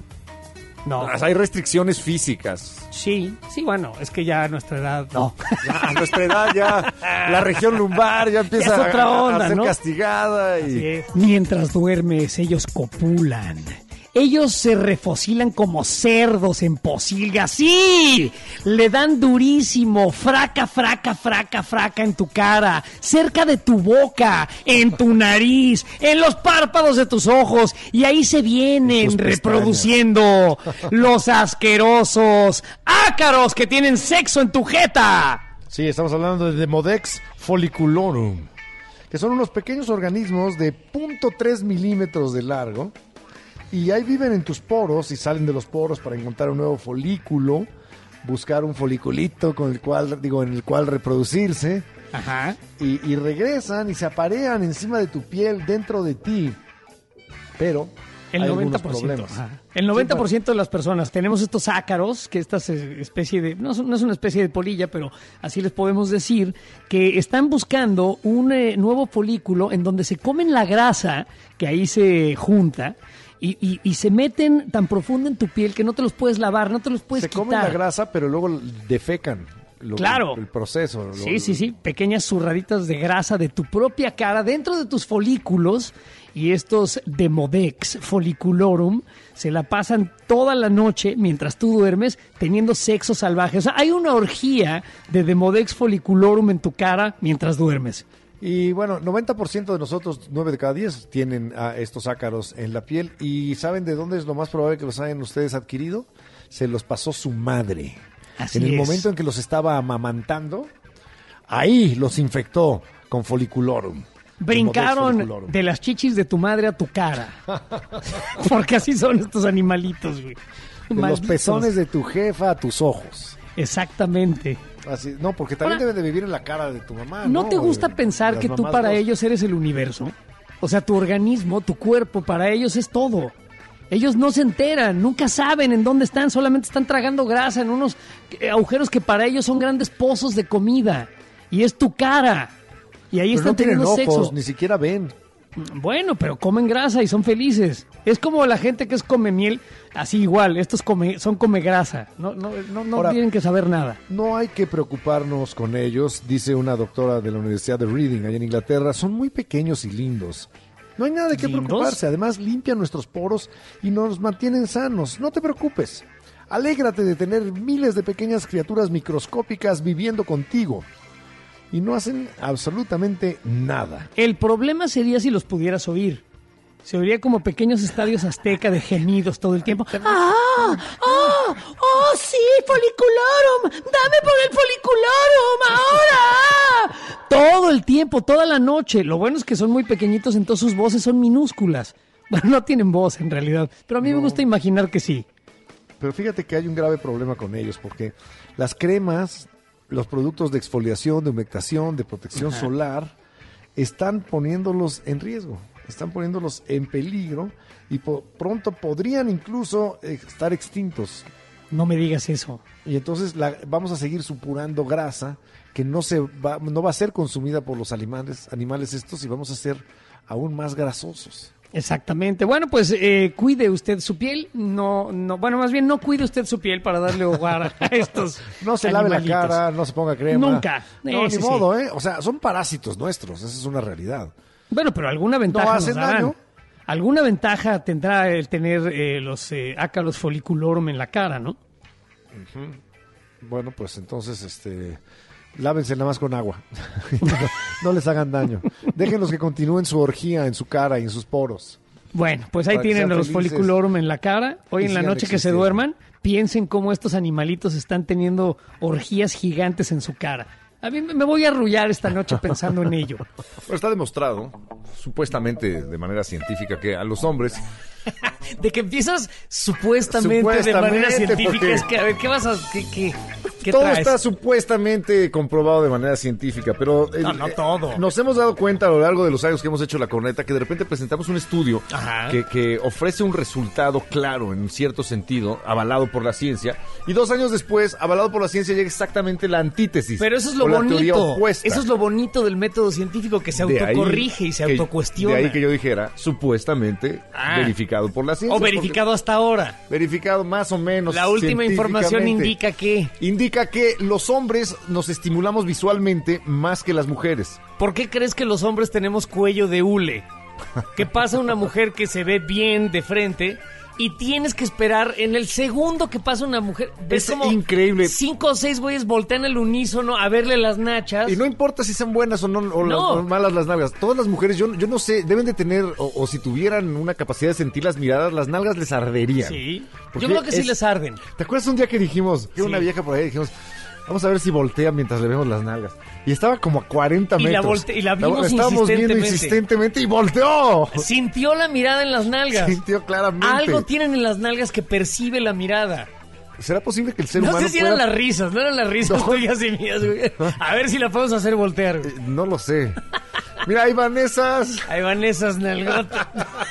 No. Hay restricciones físicas. Sí, sí, bueno, es que ya a nuestra edad no. Ya, a nuestra edad ya la región lumbar ya empieza Ya es otra a- a, onda, ser ¿no? castigada. Y... Así es. Mientras duermes, ellos copulan. Ellos se refocilan como cerdos en posilga. ¡Sí! Le dan durísimo, fraca, fraca, fraca, fraca en tu cara, cerca de tu boca, en tu nariz, en los párpados de tus ojos. Y ahí se En vienen tus pestañas. reproduciendo los asquerosos ácaros que tienen sexo en tu jeta. Sí, estamos hablando de Demodex folliculorum, que son unos pequeños organismos de cero punto tres milímetros de largo y ahí viven en tus poros y salen de los poros para encontrar un nuevo folículo, buscar un foliculito con el cual, digo, en el cual reproducirse Ajá. y, y regresan y se aparean encima de tu piel dentro de ti, pero El hay noventa algunos por ciento. problemas. Ajá. El noventa por ciento de las personas tenemos estos ácaros, que esta especie de, no, es- no es una especie de polilla, pero así les podemos decir, que están buscando un eh, nuevo folículo en donde se comen la grasa que ahí se junta y, y- y se meten tan profundo en tu piel que no te los puedes lavar, no te los puedes Se quitar. comen la grasa, pero luego defecan. Lo- Claro. El, el proceso. lo- Sí, sí, sí, pequeñas zurraditas de grasa de tu propia cara dentro de tus folículos y estos Demodex folliculorum se la pasan toda la noche mientras tú duermes teniendo sexo salvaje. O sea, hay una orgía de Demodex folliculorum en tu cara mientras duermes. Y bueno, noventa por ciento de nosotros, nueve de cada diez, tienen ah, estos ácaros en la piel. ¿Y saben de dónde es lo más probable que los hayan ustedes adquirido? Se los pasó su madre. Así en el es. momento en que los estaba amamantando, ahí los infectó con folliculorum. Demodex Brincaron folliculorum. de las chichis de tu madre a tu cara. Porque así son estos animalitos, güey. De los Malditos. pezones de tu jefa a tus ojos. Exactamente. Así, no, porque también Ahora, deben de vivir en la cara de tu mamá. ¿No ¿no? te gusta De- pensar las que tú mamás para dos. ellos eres el universo? O sea, tu organismo, tu cuerpo, para ellos es todo. Ellos no se enteran, nunca saben en dónde están, solamente están tragando grasa en unos eh, agujeros que para ellos son grandes pozos de comida. Y es tu cara. Y ahí Pero están no tienen teniendo ojos, sexo. ni siquiera ven. Bueno, pero comen grasa y son felices. Es como la gente que es come miel, así igual, estos come, son come grasa. No, no, no, no Ahora- tienen que saber nada. No hay que preocuparnos con ellos, dice una doctora de la Universidad de Reading, allá en Inglaterra. Son muy pequeños y lindos. No hay nada de qué ¿Lindos? preocuparse. Además, limpian nuestros poros y nos mantienen sanos. No te preocupes. Alégrate de tener miles de pequeñas criaturas microscópicas viviendo contigo. y no hacen absolutamente nada. El problema sería si los pudieras oír. Se oiría como pequeños estadios azteca de gemidos todo el tiempo. ¡Ah! ¡Oh! ¡Oh, sí! ¡Foliculorum! ¡Dame por el foliculorum! ¡Ahora! Todo el tiempo, toda la noche. Lo bueno es que son muy pequeñitos, entonces sus voces son minúsculas. Bueno, no tienen voz en realidad, pero a mí no. me gusta imaginar que sí. Pero fíjate que hay un grave problema con ellos, porque las cremas, los productos de exfoliación, de humectación, de protección Ajá. solar, están poniéndolos en riesgo. Están poniéndolos en peligro y po- pronto podrían incluso estar extintos. No me digas eso. Y entonces la, vamos a seguir supurando grasa que no se va, no va a ser consumida por los animales, animales estos y vamos a ser aún más grasosos. Exactamente. Bueno, pues eh, cuide usted su piel. No, no, bueno, más bien no cuide usted su piel para darle hogar a estos No se lave la cara, no se ponga crema. Nunca. No, Ese ni modo, sí. ¿eh? O sea, son parásitos nuestros, esa es una realidad. Bueno, pero alguna ventaja no nos hacen darán. daño. Alguna ventaja tendrá el tener eh, los eh, ácaros foliculorum en la cara, ¿no? Uh-huh. Bueno, pues entonces, este, lávense nada más con agua. no, no les hagan daño. Déjenlos que continúen su orgía en su cara y en sus poros. Bueno, pues ahí Para que tienen sean los felices foliculorum en la cara. Hoy y en la sigan noche que se existiendo. duerman, piensen cómo estos animalitos están teniendo orgías gigantes en su cara. A mí me voy a arrullar esta noche pensando en ello. Pero está demostrado, supuestamente de manera científica, que a los hombres... De que empiezas supuestamente, Supuestamente, de manera científica. porque- Es que, a ver, ¿qué vas a...? ¿Qué, qué, qué Todo traes? está supuestamente comprobado de manera científica, pero eh, No, no eh, todo. nos hemos dado cuenta a lo largo de los años que hemos hecho la corneta que de repente presentamos un estudio Ajá. que, que ofrece un resultado claro en cierto sentido, avalado por la ciencia, y dos años después, avalado por la ciencia, llega exactamente la antítesis. Pero eso es lo o la teoría bonito. opuesta. Eso es lo bonito del método científico, que se De ahí autocorrige y se que- autocuestiona. De ahí que yo dijera, supuestamente Ah. verificado por la ciencia. O verificado hasta ahora. porque- Verificado más o menos. La última información científicamente. indica que... Indica que los hombres nos estimulamos visualmente más que las mujeres. ¿Por qué crees que los hombres tenemos cuello de hule? ¿Qué pasa una mujer que se ve bien de frente y tienes que esperar en el segundo que pasa una mujer? ¿Ves Es cómo increíble. Cinco o seis güeyes voltean al unísono a verle las nachas. Y no importa si son buenas o no, o, las- No. o malas las nalgas. Todas las mujeres, yo, yo no sé, deben de tener, o, o si tuvieran una capacidad de sentir las miradas, las nalgas les arderían. Sí. Porque Yo creo que sí es- les arden. ¿Te acuerdas un día que dijimos, que Sí. una vieja por ahí dijimos, vamos a ver si voltea mientras le vemos las nalgas? Y estaba como a cuarenta Y la metros. volte- y la vimos estábamos viendo insistentemente. insistentemente y volteó. Sintió la mirada en las nalgas. Sintió claramente. Algo tienen en las nalgas que percibe la mirada. ¿Será posible que el ser No humano sé si pueda- eran las risas, no eran las risas No. tuyas y mías, güey. A ver si la podemos hacer voltear, güey. Eh, No lo sé. Mira, ahí van esas. Ahí van esas nalgotas.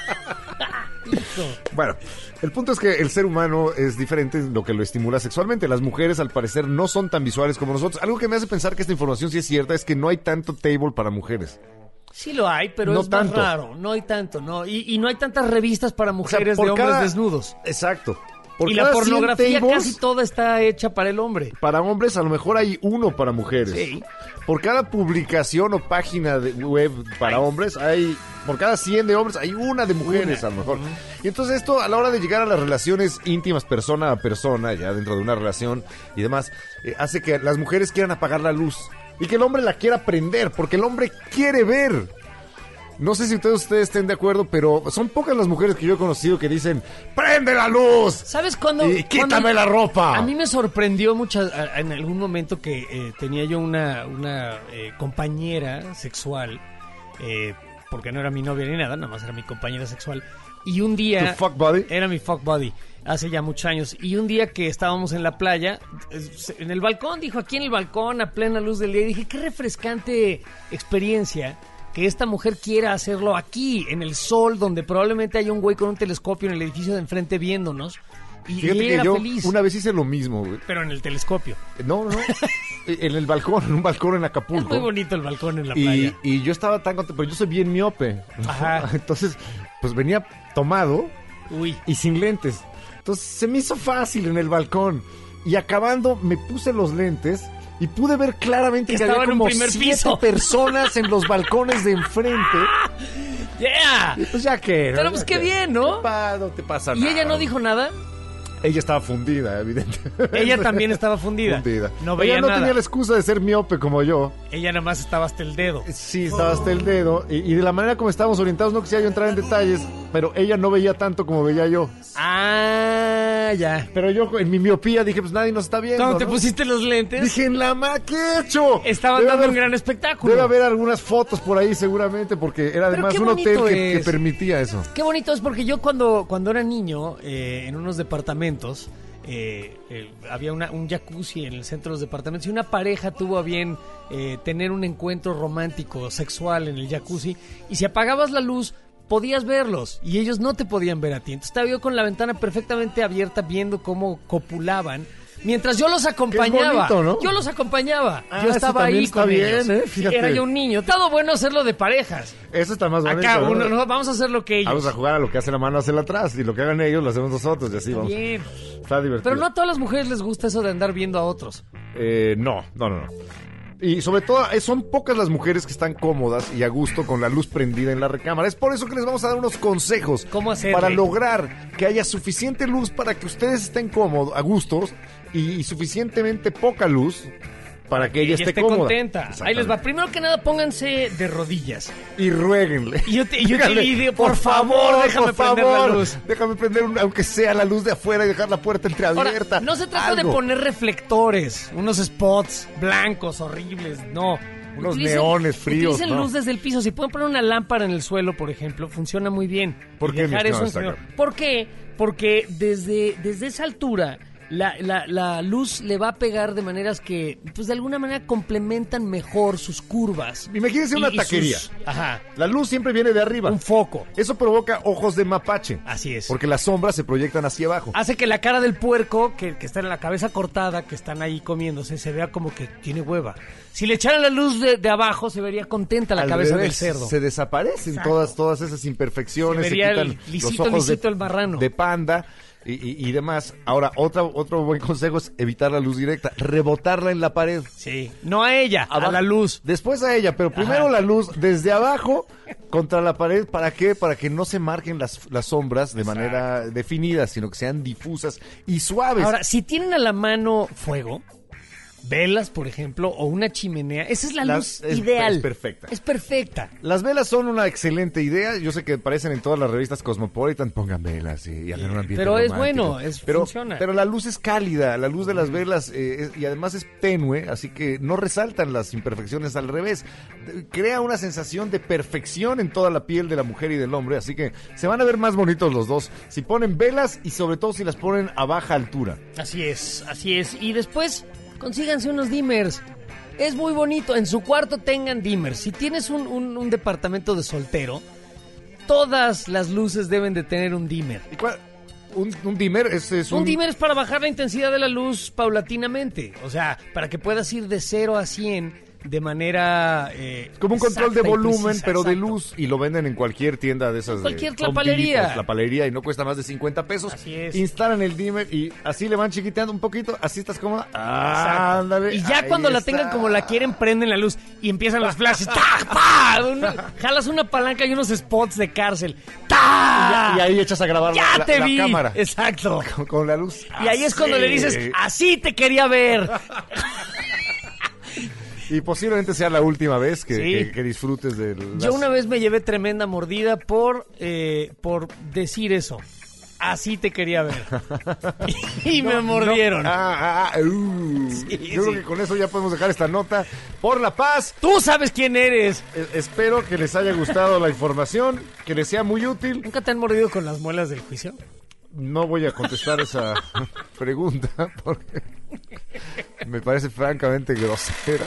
Hijo. Bueno, el punto es que el ser humano es diferente en lo que lo estimula sexualmente. Las mujeres, al parecer, no son tan visuales como nosotros. Algo que me hace pensar que esta información sí es cierta es que no hay tanto table para mujeres. Sí lo hay, pero No es tanto. más raro. No hay tanto, ¿no? Y, y no hay tantas revistas para O sea, mujeres por de hombres cada- desnudos. Exacto. Por Y la cada cien pornografía tables, casi toda está hecha para el hombre. para hombres, a lo mejor hay uno para mujeres. Sí. Por cada publicación o página de web para Ay. hombres, hay... Por cada cien de hombres, hay una de mujeres, Una. a lo mejor. Y entonces esto, a la hora de llegar a las relaciones íntimas, persona a persona, ya dentro de una relación y demás, eh, hace que las mujeres quieran apagar la luz. Y que el hombre la quiera prender, porque el hombre quiere ver. No sé si ustedes, ustedes estén de acuerdo, pero son pocas las mujeres que yo he conocido que dicen, ¡prende la luz! ¿Sabes cuándo? Y quítame cuándo- la ropa. A mí me sorprendió mucho a- en algún momento que eh, tenía yo una, una eh, compañera sexual, eh, porque no era mi novia ni nada, nada más era mi compañera sexual. Y un día... ¿Tu fuck buddy? Era mi fuck buddy, hace ya muchos años. Y un día que estábamos en la playa, eh, en el balcón, dijo, aquí en el balcón, a plena luz del día, y dije, qué refrescante experiencia que esta mujer quiera hacerlo aquí, en el sol, donde probablemente haya un güey con un telescopio en el edificio de enfrente viéndonos. Y, y Fíjate ella que era yo feliz. una vez hice lo mismo, güey. Pero en el telescopio. No, no, no. En el balcón, en un balcón en Es Acapulco. muy bonito el balcón en la Y, playa. y yo estaba tan contento, pero yo soy bien miope. Ajá. Entonces, pues venía tomado Uy. y sin lentes. Entonces se me hizo fácil en el balcón. Y acabando, me puse los lentes y pude ver claramente Que que, estaba había en un como primer siete piso. personas en los balcones de enfrente. ¡Yeah! Y pues ya que. Pero pues qué bien, ¿no? No te pasa ¿Y nada. ella no dijo nada? Ella estaba fundida, evidentemente. Ella también estaba fundida. Fundida. No veía Ella no nada. tenía la excusa de ser miope como yo. Ella nada más estaba hasta el dedo. Sí, estaba hasta el dedo. Y, y de la manera como estábamos orientados, no quisiera yo entrar en detalles, pero ella no veía tanto como veía yo. Ah, ya. Pero yo en mi miopía dije, pues nadie nos está viendo. Cuando te ¿no? pusiste los lentes, Dije, en la ma, ¿qué he hecho? estaban Debe dando haber- un gran espectáculo. Debe haber algunas fotos por ahí seguramente, porque era además qué un hotel bonito que, que es. permitía eso. Qué bonito es porque yo cuando, cuando era niño, eh, en unos departamentos, eh, eh, había una, un jacuzzi en el centro de los departamentos y una pareja tuvo a bien eh, tener un encuentro romántico, sexual en el jacuzzi, y si apagabas la luz podías verlos y ellos no te podían ver a ti. Entonces estaba yo con la ventana perfectamente abierta viendo cómo copulaban. Mientras yo los acompañaba, bonito, ¿no? yo los acompañaba, Ah, yo eso estaba también ahí está con bien, ellos. ¿eh? Sí, Fíjate. era yo un niño. Todo bueno hacerlo de parejas. Eso está más bonito. Acá ¿no? uno, no, vamos a hacer lo que ellos. Vamos a jugar a lo que hace la mano, hacerla atrás. Y lo que hagan ellos, lo hacemos nosotros. Y así vamos. Bien. Está divertido. Pero no a todas las mujeres les gusta eso de andar viendo a otros. Eh, no, no, no, no. Y sobre todo, eh, son pocas las mujeres que están cómodas y a gusto con la luz prendida en la recámara. Es por eso que les vamos a dar unos consejos. ¿Cómo hacerle? Para lograr que haya suficiente luz para que ustedes estén cómodos, a gustos, y, y suficientemente poca luz para que ella, Ella esté, esté cómoda. contenta. Ahí les va. Primero que nada, pónganse de rodillas. Y ruéguenle. Y yo te, y yo te Díganle, digo, por favor, déjame por prender la favor, luz. Déjame prender, un- aunque sea la luz de afuera y dejar la puerta entreabierta. Ahora, no se trata Algo. de poner reflectores, unos spots blancos horribles, no. Unos neones fríos, Utilicen no. luz desde el piso. Si pueden poner una lámpara en el suelo, por ejemplo, funciona muy bien. ¿Por Y qué, mi dejar eso estimado en- Stacker? ¿Por qué? Porque desde, desde esa altura la, la, la luz le va a pegar de maneras que, pues de alguna manera complementan mejor sus curvas. Imagínense una Y- y sus- taquería. Ajá. La luz siempre viene de arriba. Un foco. Eso provoca ojos de mapache. Así es. Porque las sombras se proyectan hacia abajo. Hace que la cara del puerco, que, que está en la cabeza cortada, que están ahí comiéndose, se vea como que tiene hueva. Si le echaran la luz de, de abajo, se vería contenta la Al cabeza revés, del cerdo. Se desaparecen Exacto. todas, todas esas imperfecciones. Se vería se el quitan lisito, los ojos lisito de, el marrano. de panda y, y- y demás. Ahora, otra, otro buen consejo es evitar la luz directa. Rebotarla en la pared. Sí, no a ella, a Abajo. la luz. Después a ella, pero primero Ajá. la luz desde abajo contra la pared. ¿Para qué? Para que no se marquen las, las sombras de manera definida, sino que sean difusas y suaves. Ahora, si tienen a la mano fuego, velas, por ejemplo, o una chimenea, esa es la Las- luz es- ideal. es perfecta. Es perfecta. Las velas son una excelente idea. Yo sé que aparecen en todas las revistas Cosmopolitan. Pongan velas y, y hagan un ambiente Pero es romántico. bueno, es- pero, funciona. Pero la luz es cálida. La luz de las velas eh, es- y además es tenue, así que no resaltan las imperfecciones, al revés. Eh, Crea una sensación de perfección en toda la piel de la mujer y del hombre. Así que se van a ver más bonitos los dos si ponen velas y sobre todo si las ponen a baja altura. Así es, así es. Y después, consíganse unos dimmers. Es muy bonito. En su cuarto tengan dimmers. Si tienes un, un- un departamento de soltero, todas las luces deben de tener un dimmer. ¿Y cuál? Un, un dimmer es, es Un un... dimmer es para bajar la intensidad de la luz paulatinamente. O sea, para que puedas ir de cero a cien de manera... eh, Como un control de exacta y volumen, precisa, pero de exacto. luz. Y lo venden en cualquier tienda de esas. de Cualquier Home Depot, tlapalería. tlapalería, y no cuesta más de cincuenta pesos. Así es. Instalan el dimmer y así le van chiquiteando un poquito. Así estás cómoda. Exacto. Ándale. Y ya ahí cuando la está. tengan como la quieren, prenden la luz y empiezan los flashes. ¡Ta! ¡Pa! Una- jalas una palanca y unos spots de cárcel. ¡Ta! Y, ya- y ahí echas a grabar ¡Ya la, te la vi! cámara. Exacto. Con, con la luz. Y ahí es cuando así. le dices, así te quería ver. Y posiblemente sea la última vez que, Sí. que- que disfrutes de las... Yo una vez me llevé tremenda mordida por, eh, por decir eso. Así te quería ver. Y me No, mordieron. no. Ah, ah, ah, uh. Sí, Yo creo sí. que con eso ya podemos dejar esta nota. Por la paz. Tú sabes quién eres. Eh, espero que les haya gustado la información, que les sea muy útil. ¿Nunca te han mordido con las muelas del juicio? No voy a contestar esa pregunta porque me parece francamente grosera.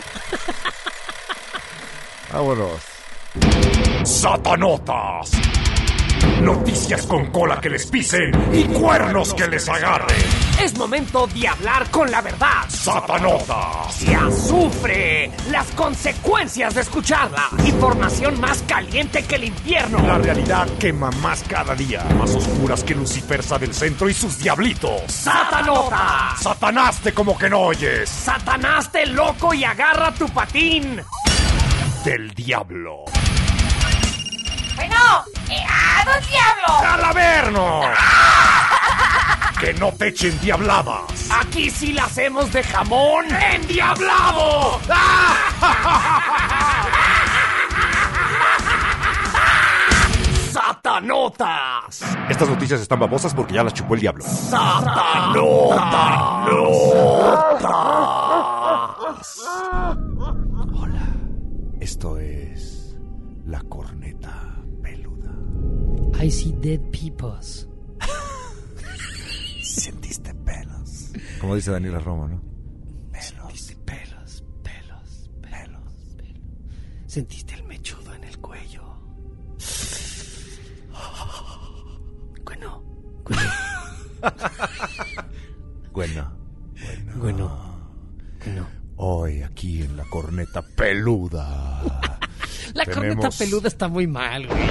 Vámonos. Satanotas. Noticias con cola que les pisen y cuernos que les agarren. Es momento de hablar con la verdad. Satanotas. Ya sufre las consecuencias de escucharla. Información más caliente que el infierno. La realidad quema más cada día. Más oscuras que Lucifer del centro y sus diablitos. ¡Satanota! Satanás te como que no oyes. ¡Satanás te loco y agarra tu patín! Del diablo. Bueno, eh, ¡ah, don Diablo! ¡Al averno! Que no te echen diabladas. Aquí sí la hacemos de jamón. ¡Endiablado! ¡Satanotas! Estas noticias están babosas porque ya las chupó el diablo. ¡Satanotas! Hola, esto es La Corneta Peluda. I see dead peoples. Sentiste pelos. Como dice Daniela Romo, ¿no? Sentiste pelos, pelos, pelos, pelos. Sentiste el mechudo en el cuello. Bueno, bueno. Bueno, bueno. Bueno, bueno. Hoy aquí en La Corneta Peluda. La tenemos... corneta peluda está muy mal, güey.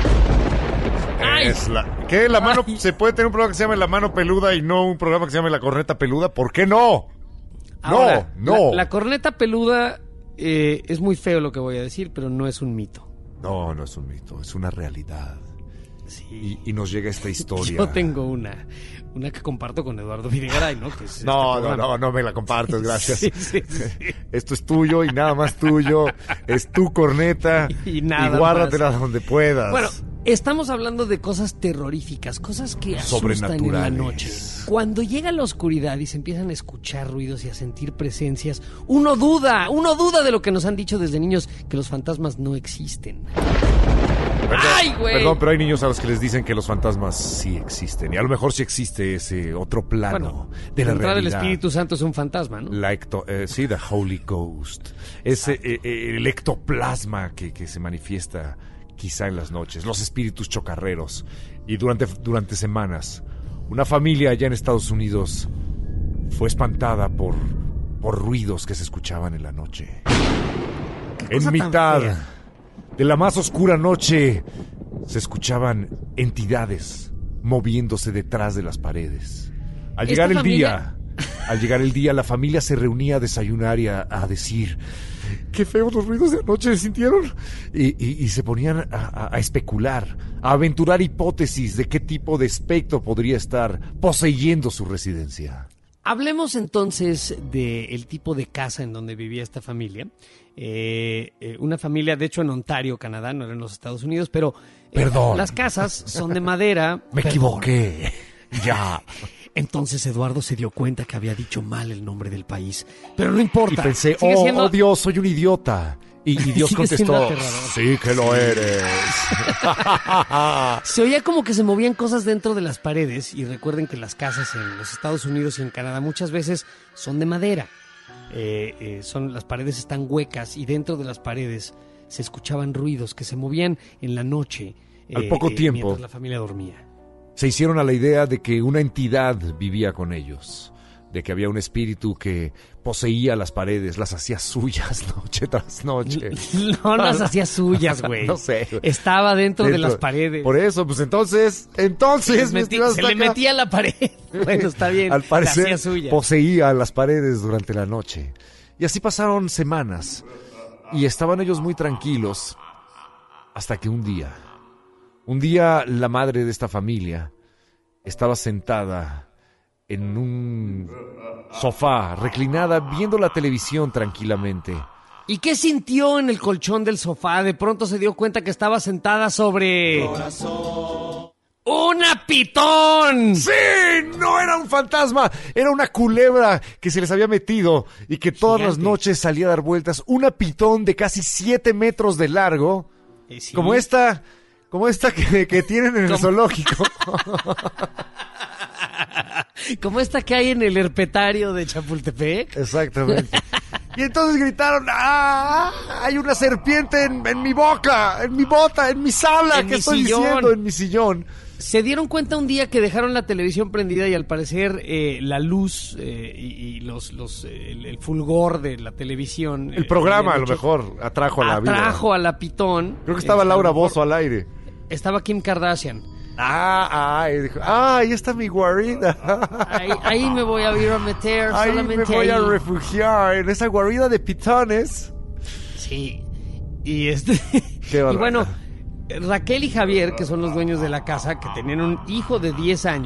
Es la... ¿Qué? ¿La mano? ¿Se puede tener un programa que se llame La Mano Peluda y no un programa que se llame La Corneta Peluda? ¿Por qué no? Ahora, no, no. La, la corneta peluda eh, es muy feo lo que voy a decir, pero no es un mito. No, no es un mito, es una realidad. Sí. Y, y nos llega esta historia. Yo tengo una, una que comparto con Eduardo Videgaray, ¿no? Que es No, este no, no, no me la compartes, gracias. Sí, sí, sí. Esto es tuyo y nada más tuyo. Es tu corneta Y nada y guárdatela más. donde puedas. Bueno, estamos hablando de cosas terroríficas, cosas que asustan en la Sobrenaturales. noche. Cuando llega la oscuridad y se empiezan a escuchar ruidos y a sentir presencias, uno duda, uno duda de lo que nos han dicho desde niños, que los fantasmas no existen. Perdón, ¡Ay, güey! Perdón, pero hay niños a los que les dicen que los fantasmas sí existen. Y a lo mejor sí existe ese otro plano Bueno, de la entrar el realidad. Espíritu Santo es un fantasma, ¿no? La ecto- eh, sí, the Holy Ghost. Ese, eh, eh, el ectoplasma que, que se manifiesta quizá en las noches. Los espíritus chocarreros. Y durante, durante semanas, una familia allá en Estados Unidos fue espantada por, por ruidos que se escuchaban en la noche. En cosa tan mitad fea. de la más oscura noche se escuchaban entidades moviéndose detrás de las paredes. Al Esta llegar el familia- día, al llegar el día, la familia se reunía a desayunar y a, a decir: qué feos los ruidos de anoche, ¿se sintieron? Y, y- y se ponían a, a- a especular, a aventurar hipótesis de qué tipo de espectro podría estar poseyendo su residencia. Hablemos entonces del tipo de casa en donde vivía esta familia. Eh, eh, una familia, de hecho, en Ontario, Canadá, no era en los Estados Unidos, pero eh, Perdón. las casas son de madera. Me Perdón. equivoqué. Ya. Entonces Eduardo se dio cuenta que había dicho mal el nombre del país. Pero no importa. Y pensé, Sigue oh, siendo- oh, Dios, soy un idiota. Y, y Dios Sigue siendo contestó, aterrador. sí que lo eres. Se oía como que se movían cosas dentro de las paredes, y recuerden que las casas en los Estados Unidos y en Canadá muchas veces son de madera. Eh, eh, son, las paredes están huecas y dentro de las paredes se escuchaban ruidos que se movían en la noche. Al poco tiempo. Mientras la familia dormía. Se hicieron a la idea de que una entidad vivía con ellos, de que había un espíritu que poseía las paredes, las hacía suyas noche tras noche. No las hacía suyas, güey. No sé, güey. Estaba dentro, de Dentro- las paredes. Por eso, pues entonces, entonces, Se, mi metí- estimado se le Staca, metía a la pared. Bueno, está bien. al parecer la hacía suya. poseía las paredes durante la noche. Y así pasaron semanas. Y estaban ellos muy tranquilos. Hasta que un día, un día la madre de esta familia estaba sentada en un sofá, reclinada, viendo la televisión tranquilamente. ¿Y qué sintió en el colchón del sofá? De pronto se dio cuenta que estaba sentada sobre... ¡Una pitón! ¡Sí! No era un fantasma, era una culebra que se les había metido y que todas Gigante. las noches salía a dar vueltas. Una pitón de casi siete metros de largo, Eh, sí. como esta, como esta que, que tienen en el ¿Cómo? zoológico. Como esta que hay en el herpetario de Chapultepec. Exactamente. Y entonces gritaron: ¡ah! Hay una serpiente en, en mi boca, en mi bota, en mi sala. En ¿Qué mi estoy sillón. diciendo? En mi sillón. Se dieron cuenta un día que dejaron la televisión prendida y al parecer eh, la luz eh, y, y los, los, eh, el, el fulgor de la televisión... El eh, programa a habían lo hecho- mejor atrajo a la vida. Atrajo a la pitón. Creo que estaba Eh, Laura a lo mejor Bozzo al aire. Estaba Kim Kardashian. Ah, ah, y dijo, ah, ahí está mi guarida. Ahí, ahí me voy a ir a meter Ahí me solamente voy a ahí. refugiar en esa guarida de pitones. Sí. Y este Qué y barbaridad. bueno, Raquel y Javier, que son los dueños de la casa, que tenían un hijo de diez años,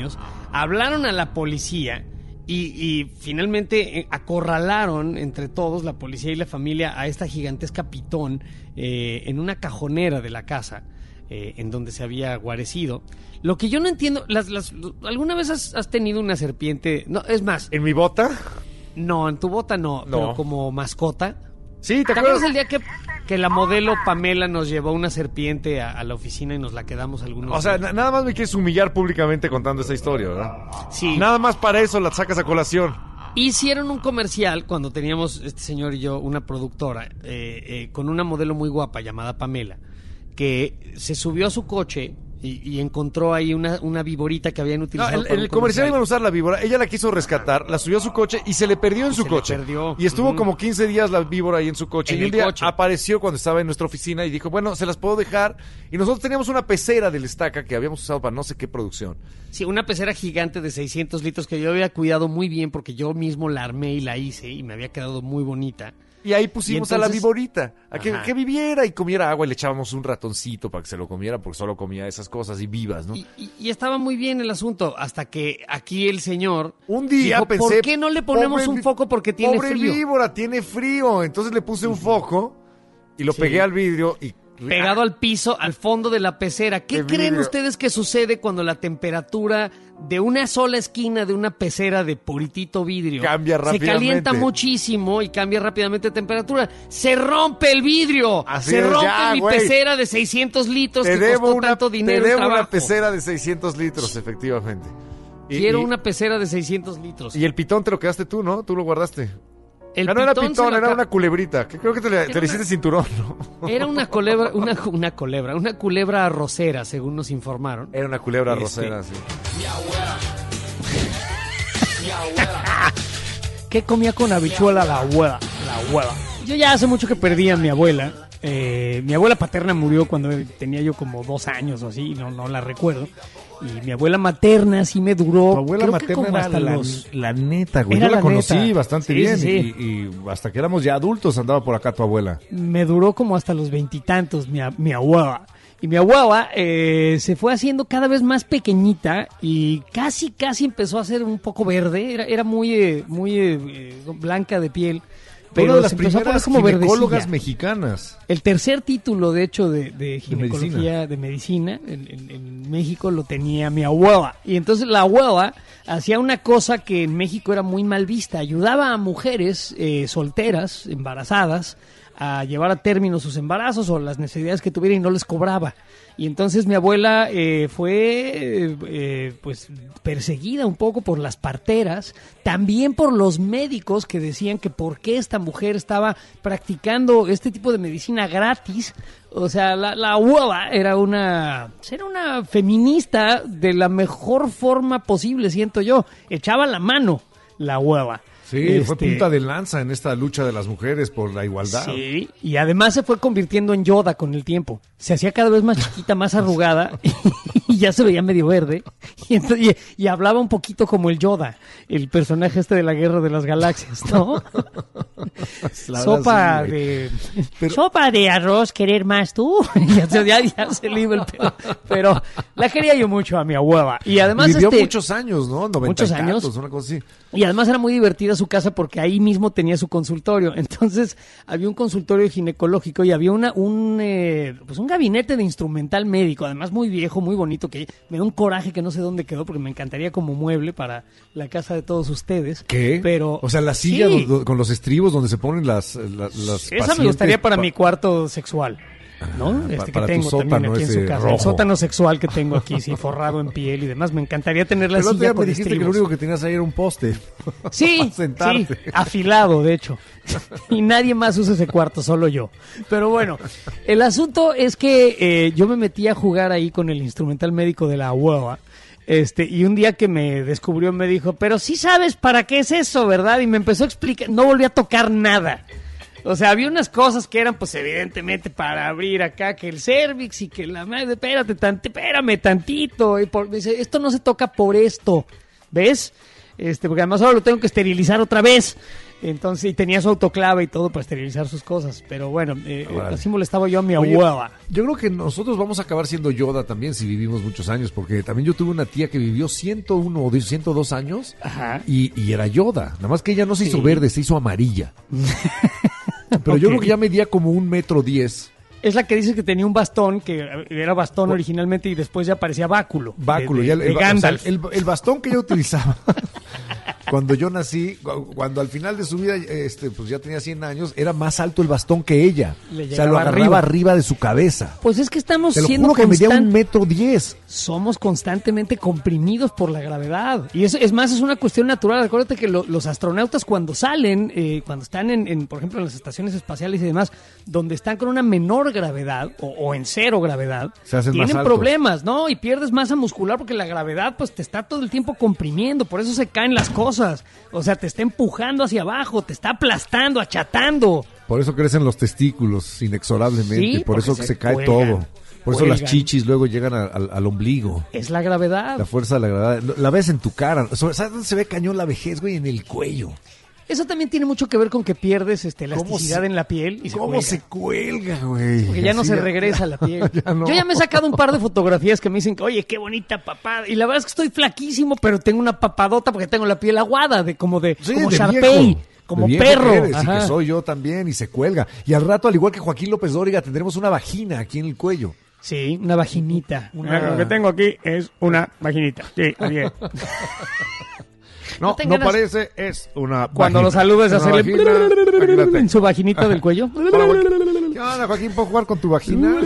hablaron a la policía y, y finalmente eh, acorralaron entre todos, la policía y la familia, a esta gigantesca pitón eh, en una cajonera de la casa eh, en donde se había guarecido. Lo que yo no entiendo, las, las, ¿alguna vez has, has tenido una serpiente? No, es más, ¿En mi bota? no, en tu bota no, No. pero como mascota. Sí, ¿te ¿Te acuerdas? acuerdas el día que, que la modelo Pamela nos llevó una serpiente a, a la oficina y nos la quedamos algunos O sea, días? na- nada más me quieres humillar públicamente contando esta historia, ¿verdad? Sí. Nada más para eso la sacas a colación. Hicieron un comercial cuando teníamos, este señor y yo, una productora eh, eh, con una modelo muy guapa llamada Pamela, que se subió a su coche y, y encontró ahí una, una víborita que habían No, utilizado. en, para en un el comercial iban a usar la víbora, ella la quiso rescatar, la subió a su coche y se le perdió en su se le coche. perdió. Y estuvo Ujú. como quince días la víbora ahí en su coche. En y un el día coche. apareció cuando estaba en nuestra oficina y dijo, bueno, se las puedo dejar. Y nosotros teníamos una pecera del estaca que habíamos usado para no sé qué producción. Sí, una pecera gigante de seiscientos litros que yo había cuidado muy bien porque yo mismo la armé y la hice y me había quedado muy bonita. Y ahí pusimos Y a la entonces- víborita, a que, Ajá. que viviera y comiera agua y le echábamos un ratoncito para que se lo comiera porque solo comía esas cosas y vivas, ¿no? Y, y- y estaba muy bien el asunto, hasta que aquí el señor Un día dijo, pensé, ¿por qué no le ponemos pobre un vi- foco porque tiene pobre frío? víbora, tiene frío. Entonces le puse un foco y lo Sí. pegué al vidrio y... Pegado al piso, al fondo de la pecera. ¿Qué Qué creen vidrio. ustedes que sucede cuando la temperatura de una sola esquina de una pecera de puritito vidrio Cambia se rápidamente. calienta muchísimo y cambia rápidamente de temperatura? ¡Se rompe el vidrio! Así ¡Se es, rompe ya, mi güey. pecera de seiscientos litros Te que debo costó una, tanto te dinero y debo una trabajo! pecera de seiscientos litros, efectivamente. Y- Quiero y- una pecera de seiscientos litros. Y el pitón te lo quedaste tú, ¿no? Tú lo guardaste. El Ah, no era pitón se pitón, lo era acab- una culebrita. Que creo que te le, te le una- hiciste cinturón, ¿no? Era una culebra, una, una culebra, una culebra arrocera, según nos informaron. Era una culebra Este- rosera, sí. ¿Qué comía con habichuela la abuela? La abuela. Yo ya hace mucho que perdí a mi abuela. Eh, mi abuela paterna murió cuando tenía yo como dos años o así, no, no la recuerdo. Y mi abuela materna sí me duró. Tu abuela creo que materna como era hasta la, los... la neta, güey. Era Yo la, la conocí neta. bastante Sí, bien sí, y, y hasta que éramos ya adultos andaba por acá tu abuela. Me duró como hasta los veintitantos mi, a- mi abuela. Y mi abuela eh, se fue haciendo cada vez más pequeñita y casi, casi empezó a ser un poco verde. Era, era muy, eh, muy eh, eh, blanca de piel. Pero Una de las se empezó a poner primeras como ginecólogas verdecilla. mexicanas. El tercer título, de hecho, de, de ginecología, medicina. de medicina, en, en- en México lo tenía mi abuela. Y entonces la abuela hacía una cosa que en México era muy mal vista. Ayudaba a mujeres eh, solteras, embarazadas, a llevar a término sus embarazos o las necesidades que tuvieran y no les cobraba. Y entonces mi abuela eh, fue eh, eh, pues perseguida un poco por las parteras, también por los médicos que decían que por qué esta mujer estaba practicando este tipo de medicina gratis. O sea, la, la abuela era una, era una feminista de la mejor forma posible, siento yo. Echaba la mano la abuela. Sí, fue Este, punta de lanza en esta lucha de las mujeres por la igualdad. Sí, y además se fue convirtiendo en Yoda con el tiempo. Se hacía cada vez más chiquita, más arrugada, y ya se veía medio verde. Y, entonces- y- y hablaba un poquito como el Yoda, el personaje este de la Guerra de las Galaxias, ¿no? La verdad, Sopa sí, güey. de Pero- sopa de arroz, querer más tú. ya, se- ya, ya se le iba el pelo. Pero la quería yo mucho a mi abuela. Y además Vivió este, muchos años, ¿no? noventa muchos y tantos, años. una cosa así. y además era muy divertida su casa porque ahí mismo tenía su consultorio. Entonces había un consultorio ginecológico y había una un eh, pues un gabinete de instrumental médico, además muy viejo, muy bonito, que me da un coraje que no sé dónde quedó porque me encantaría como mueble para la casa de todos ustedes. ¿Qué? Pero O sea, la silla Sí. do- do- con los estribos donde se ponen las, las, las Esa me pacientes gustaría para pa- mi cuarto sexual, ¿no? pa- Este para que tu tengo sótano también aquí en su ese casa. rojo. El sótano sexual que tengo aquí, sí, forrado en piel y demás. Me encantaría tener la Pero el otro silla día me con dijiste que lo estribos. único que tenías ahí era un poste. Sí, Para sentarte. sí, afilado, de hecho. Y nadie más usa ese cuarto, solo yo. Pero bueno, el asunto es que eh, yo me metí a jugar ahí con el instrumental médico de la abuela. Este, y un día que me descubrió me dijo, pero sí sabes para qué es eso, ¿verdad? Y me empezó a explicar, no volví a tocar nada. O sea, había unas cosas que eran, pues, evidentemente para abrir acá, que el cervix y que la madre, espérate, tant- espérame tantito. Y por, dice, esto no se toca por esto, ¿ves? Este, porque además ahora lo tengo que esterilizar otra vez. Entonces, y tenía su autoclave y todo para esterilizar sus cosas. Pero bueno, eh, Vale. así molestaba yo a mi Oye, abuela. Yo creo que nosotros vamos a acabar siendo Yoda también si vivimos muchos años, porque también yo tuve una tía que vivió ciento uno o ciento dos años Ajá. y, y era Yoda. Nada más que ella no se hizo Sí. verde, se hizo amarilla. Pero yo Ok. creo que ya medía como un metro diez. Es la que dice que tenía un bastón, que era bastón originalmente y después ya parecía báculo. Báculo, de, ya de, el, de o sea, Gandalf. el, el bastón que ella utilizaba cuando yo nací, cu- cuando al final de su vida, este, pues ya tenía cien años, era más alto el bastón que ella. Le O sea, lo llegaba agarraba arriba. arriba de su cabeza. Pues es que estamos Te lo siendo juro que medía constan- un metro diez. somos constantemente comprimidos por la gravedad. Y es, es más, es una cuestión natural. Acuérdate que lo- los astronautas cuando salen, eh, cuando están en, en, por ejemplo, en las estaciones espaciales y demás, donde están con una menor gravedad o, o en cero gravedad, Se hacen más tienen altos. problemas, ¿no? Y pierdes masa muscular porque la gravedad pues te está todo el tiempo comprimiendo, por eso se caen las cosas. O sea, te está empujando hacia abajo, te está aplastando, achatando. Por eso crecen los testículos inexorablemente, Sí, por eso porque se, se cae cuelgan, todo. Por eso las cuelgan. chichis luego llegan a- al, al ombligo. Es la gravedad. La fuerza de la gravedad. La ves en tu cara. ¿Sabes dónde se ve cañón la vejez, güey? En el cuello. Eso también tiene mucho que ver con que pierdes este, ¿Cómo elasticidad se- en la piel y se ¿Cómo cuelga. se cuelga, güey? Porque ya no Así se regresa la piel. Ya no. Yo ya me he sacado un par de fotografías que me dicen que, oye, qué bonita papada. Y la verdad es que estoy flaquísimo, pero tengo una papadota porque tengo la piel aguada, de como de Sí, como de Sharpay, viejo. como De viejo perro. que eres, y Ajá. que soy yo también, y se cuelga. Y al rato, al igual que Joaquín López Dóriga, tendremos una vagina aquí en el cuello. Sí, una vaginita. Una- Lo que tengo aquí es una vaginita. Sí, así es. No, No te no ganas- parece, es una Cuando vagina. lo saludes, Una hacerle vagina, aquí la tengo. en su vaginita del cuello. Hola, Joaquín. ¿Qué onda, Joaquín? ¿Puedo jugar con tu vagina?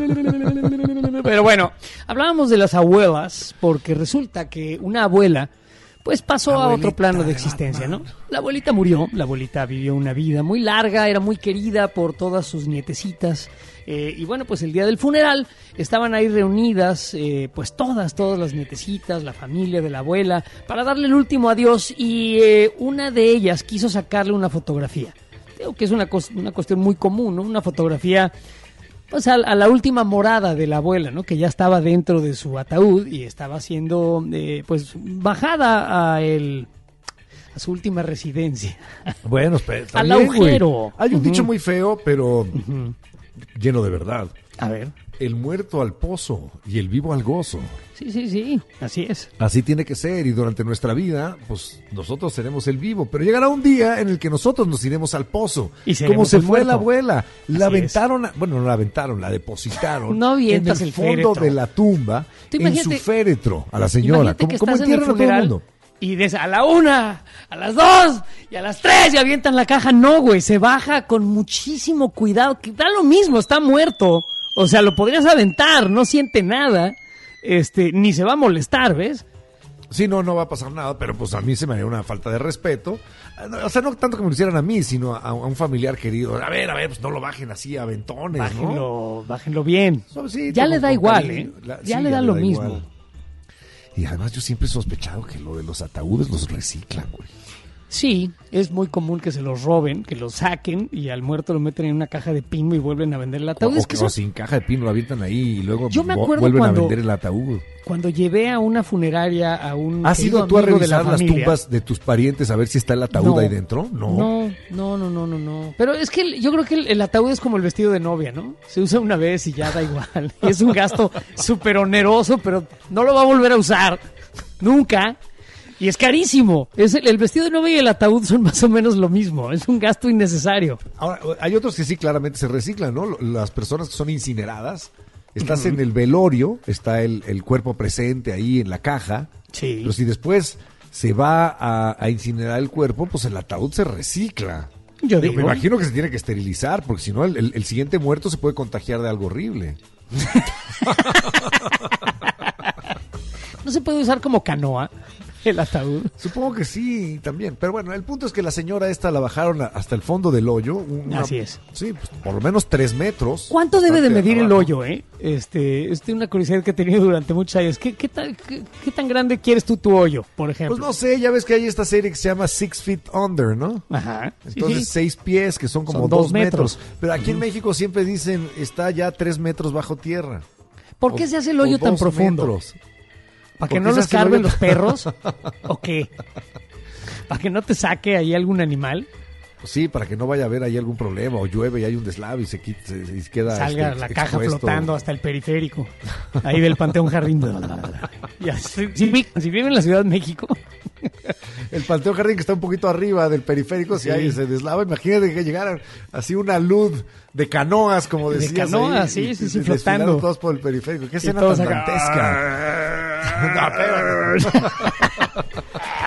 Pero bueno, hablábamos de las abuelas porque resulta que una abuela pues pasó a Abuelita otro plano de de existencia, ¿no? La abuelita murió, la abuelita vivió una vida muy larga, era muy querida por todas sus nietecitas. Eh, y bueno, pues el día del funeral estaban ahí reunidas, eh, pues todas, todas las nietecitas, la familia de la abuela, para darle el último adiós y eh, una de ellas quiso sacarle una fotografía. Creo que es una, cos- una cuestión muy común, ¿no? Una fotografía pues a, a la última morada de la abuela, ¿no? Que ya estaba dentro de su ataúd y estaba siendo eh, pues bajada a el a su última residencia. Bueno, espera, está Al bien, agujero. güey. Hay un Ujú. dicho muy feo, pero lleno de verdad. A ver. El muerto al pozo y el vivo al gozo. Sí, sí, sí, así es. Así tiene que ser, y durante nuestra vida, pues nosotros seremos el vivo, pero llegará un día en el que nosotros nos iremos al pozo. Y seremos como se el fue muerto. la abuela, la Así aventaron, a- bueno, no la aventaron, la depositaron No avientas en el el fondo féretro. de la tumba, Tú en su imagínate- féretro, a la señora, Imagínate como, que como estás en el entierran a todo el funeral mundo. y des a la una, a las dos y a las tres y avientan la caja. No, güey, se baja con muchísimo cuidado. Que da lo mismo, está muerto. O sea, lo podrías aventar, no siente nada, este, ni se va a molestar, ¿ves? Sí, no, no va a pasar nada, pero pues a mí se me haría una falta de respeto. O sea, no tanto que me lo hicieran a mí, sino a, a un familiar querido. A ver, a ver, pues no lo bajen así a aventones, ¿no? Bájenlo, bájenlo bien. Suavecito, Ya le con- da con igual, cariño. ¿eh? La- Ya sí, le da lo mismo. igual. Y además yo siempre he sospechado que lo de los ataúdes los reciclan, güey. Sí, es muy común que se los roben, que los saquen y al muerto lo meten en una caja de pino y vuelven a vender el ataúd. O, Es que o eso- sin caja de pino lo avientan ahí y luego Yo me vo- acuerdo vuelven cuando- a vender el ataúd. Cuando llevé a una funeraria a un ¿Has querido ido tú a amigo de la revisar las familia. tumbas de tus parientes a ver si está el ataúd No. ahí dentro? No. No, no, no, no, no, no. Pero es que el- yo creo que el, el ataúd es como el vestido de novia, ¿no? Se usa una vez y ya da igual. Es un gasto súper oneroso, pero no lo va a volver a usar. Nunca. Y es carísimo. Es el, el vestido de novia y el ataúd son más o menos lo mismo. Es un gasto innecesario. Ahora, hay otros que sí claramente se reciclan, ¿no? Las personas que son incineradas, estás en el velorio, está el, el cuerpo presente ahí en la caja, Sí. pero si después se va a, a incinerar el cuerpo, pues el ataúd se recicla. Yo Digo, me digo. imagino que se tiene que esterilizar, porque si no, el, el- el siguiente muerto se puede contagiar de algo horrible. ¿No se puede usar como canoa el ataúd? Supongo que sí, también. Pero bueno, el punto es que la señora esta la bajaron a- hasta el fondo del hoyo. una- Así es. Sí, pues, por lo menos tres metros. ¿Cuánto debe de Bastante medir el abajo. hoyo, eh? Este, es una curiosidad que he tenido durante muchos años. ¿Qué, qué, tan, qué, qué tan grande quieres tú tu hoyo, por ejemplo? Pues no sé, ya ves que hay esta serie que se llama Six Feet Under, ¿no? Ajá. sí, Entonces sí. seis pies, que son como Son dos, dos metros. metros. Pero aquí en México siempre dicen, está ya tres metros bajo tierra. ¿Por qué O- se hace el hoyo o tan dos profundo? metros. ¿Para que ¿Por no qué se los hace el carben hoyo? los perros? ¿O qué? ¿Para que no te saque ahí algún animal? Pues sí, para que no vaya a haber ahí algún problema, o llueve y hay un deslave y se, quita, se, y queda salga este, la caja expuesto. flotando hasta el periférico, ahí del Panteón Jardín. Ya, si, si, si vive en la Ciudad de México. El Panteón Jardín, que está un poquito arriba del periférico, Sí. si ahí se deslava, imagínate que llegaran así una luz de canoas, como De decías. canoas, ahí, sí, y- sí, y sí, desfilaron flotando. todos por el periférico. Qué Y escena todos tan acá. dantesca. No, espérate.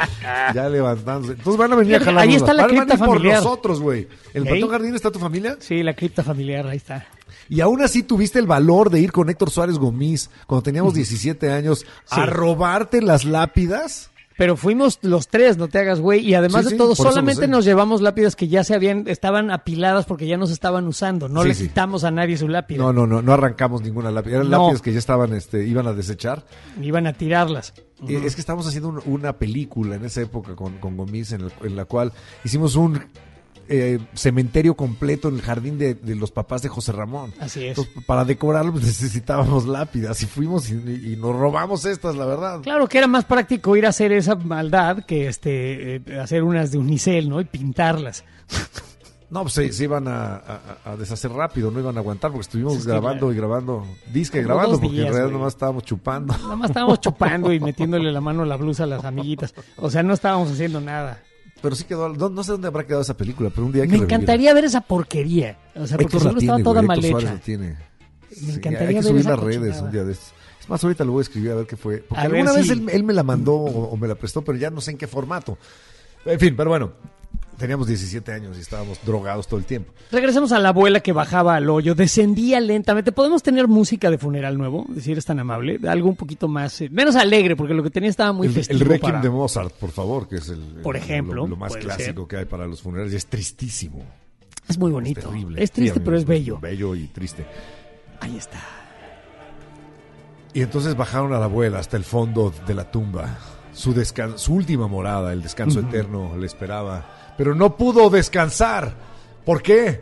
Ya levantándose. Entonces van a venir a Fíjate, jalar. ahí está la van a venir cripta por familiar. nosotros, güey. ¿En el ¿Ok? Panteón Jardín está tu familia? Sí, la cripta familiar, ahí está. Y aún así tuviste el valor de ir con Héctor Suárez Gómez cuando teníamos diecisiete años a Sí. robarte las lápidas. Pero fuimos los tres, no te hagas güey, y además Sí, de sí, todo, por eso lo solamente sé. nos llevamos lápidas que ya se habían, estaban apiladas porque ya no se estaban usando, no Sí, le sí. quitamos a nadie su lápida, No, no, no, no arrancamos ninguna lápida. Eran No. lápidas que ya estaban, este, iban a desechar. iban a tirarlas. Eh, Es que estábamos haciendo un- una película en esa época con, con Gómez en, el- en la cual hicimos un eh, cementerio completo en el jardín de, de los papás de José Ramón. Así es. Entonces, para decorarlo pues, necesitábamos lápidas y fuimos y, y nos robamos estas, la verdad. Claro que era más práctico ir a hacer esa maldad que este eh, hacer unas de unicel, ¿no? Y pintarlas. No, pues se, se iban a, a- a deshacer rápido, no iban a aguantar porque estuvimos Es que grabando claro. y grabando, disque Como grabando, dos porque días, en realidad güey. nomás estábamos chupando. Nada más estábamos chupando y metiéndole la mano a la blusa a las amiguitas. O sea, no estábamos haciendo nada. Pero sí quedó, no, no sé dónde habrá quedado esa película, pero un día hay que Me revivirla. encantaría ver esa porquería. O sea, porque Héctor la seguro estaba tiene, toda güey, mal Héctor Suárez hecha. la tiene. Me Sí, encantaría hay que ver subir esa las redes cochinada. un día de estos. Es más, ahorita lo voy a escribir a ver qué fue. Porque A ver alguna vez si- él, él me la mandó o, o me la prestó, pero ya no sé en qué formato. En fin, pero bueno, teníamos diecisiete años y estábamos drogados todo el tiempo. Regresemos a la abuela que bajaba al hoyo, descendía lentamente. ¿Podemos tener música de funeral nuevo? Si eres tan amable. Algo un poquito más, eh, menos alegre, porque lo que tenía estaba muy el, festivo. el Requiem para- de Mozart, por favor, que es el, Por el- ejemplo, lo, lo más puede clásico ser. que hay para los funerales. Y es tristísimo. Es muy Es bonito. terrible. Es triste, Sí, a mí pero me es parece bello. Bello y triste. Ahí está. Y entonces bajaron a la abuela hasta el fondo de la tumba. Su, descan- su última morada, el descanso eterno, le esperaba. Pero no pudo descansar. ¿Por qué?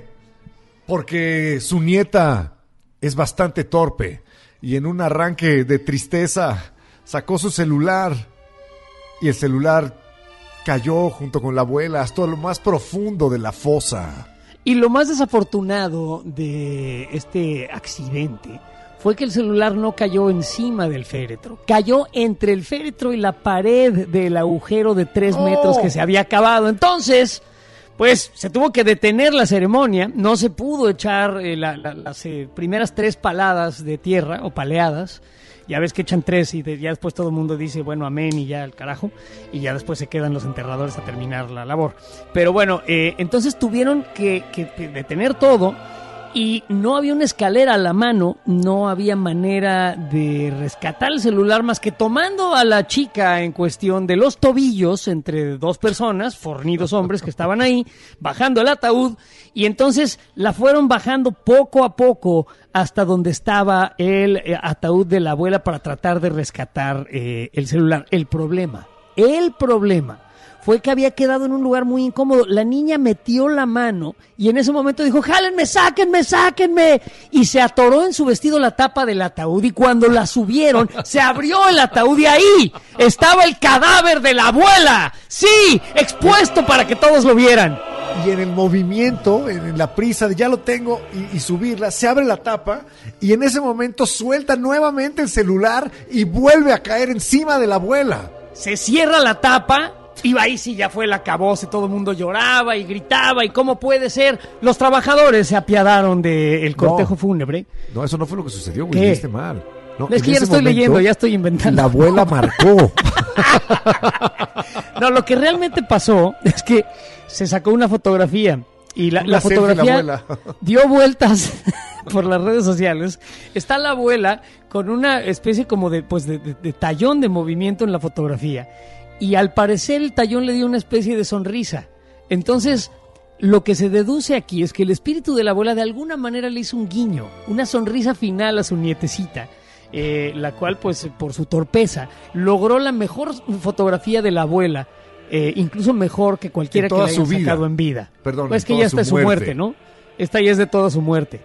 Porque su nieta es bastante torpe. Y en un arranque de tristeza sacó su celular. Y el celular cayó junto con la abuela hasta lo más profundo de la fosa. Y lo más desafortunado de este accidente fue que el celular no cayó encima del féretro. Cayó entre el féretro y la pared del agujero de tres ¡Oh! metros que se había acabado. Entonces, pues se tuvo que detener la ceremonia. No se pudo echar eh, la- la- las eh, primeras tres paladas de tierra o paleadas. Ya ves que echan tres y de- ya después todo el mundo dice, bueno, amén y ya al carajo. Y ya después se quedan los enterradores a terminar la labor. Pero bueno, eh, entonces tuvieron que, que- que detener todo y no había una escalera a la mano, no había manera de rescatar el celular más que tomando a la chica en cuestión de los tobillos entre dos personas, fornidos hombres que estaban ahí, bajando el ataúd y entonces la fueron bajando poco a poco hasta donde estaba el eh, ataúd de la abuela para tratar de rescatar eh, el celular. El problema, el problema fue que había quedado en un lugar muy incómodo. La niña metió la mano y en ese momento dijo, jálenme, sáquenme, sáquenme. Y se atoró en su vestido la tapa del ataúd y cuando la subieron, se abrió el ataúd y ahí estaba el cadáver de la abuela. Sí, expuesto para que todos lo vieran. Y en el movimiento, en la prisa de ya lo tengo y, y subirla, se abre la tapa y en ese momento suelta nuevamente el celular y vuelve a caer encima de la abuela. Se cierra la tapa y ahí sí ya fue el acabose, todo el mundo lloraba y gritaba y cómo puede ser. Los trabajadores se apiadaron del cortejo No. fúnebre. No, eso no fue lo que sucedió, güey. ¿Qué? Viste mal. No, Es en que ya ese no estoy momento, leyendo, ya estoy inventando. La abuela marcó. No, lo que realmente pasó es que se sacó una fotografía y la, Una la selfie de la fotografía abuela. dio vueltas por las redes sociales. Está la abuela con una especie como de, pues de, de- de tallón de movimiento en la fotografía y al parecer el tallón le dio una especie de sonrisa. Entonces, lo que se deduce aquí es que el espíritu de la abuela de alguna manera le hizo un guiño, una sonrisa final a su nietecita. Eh, la cual, pues, por su torpeza, logró la mejor fotografía de la abuela, eh, incluso mejor que cualquiera En que toda la hayan su vida. sacado en vida. Perdón, Pues en que toda ya está su es su muerte, muerte, ¿no? Esta ya es de toda su muerte.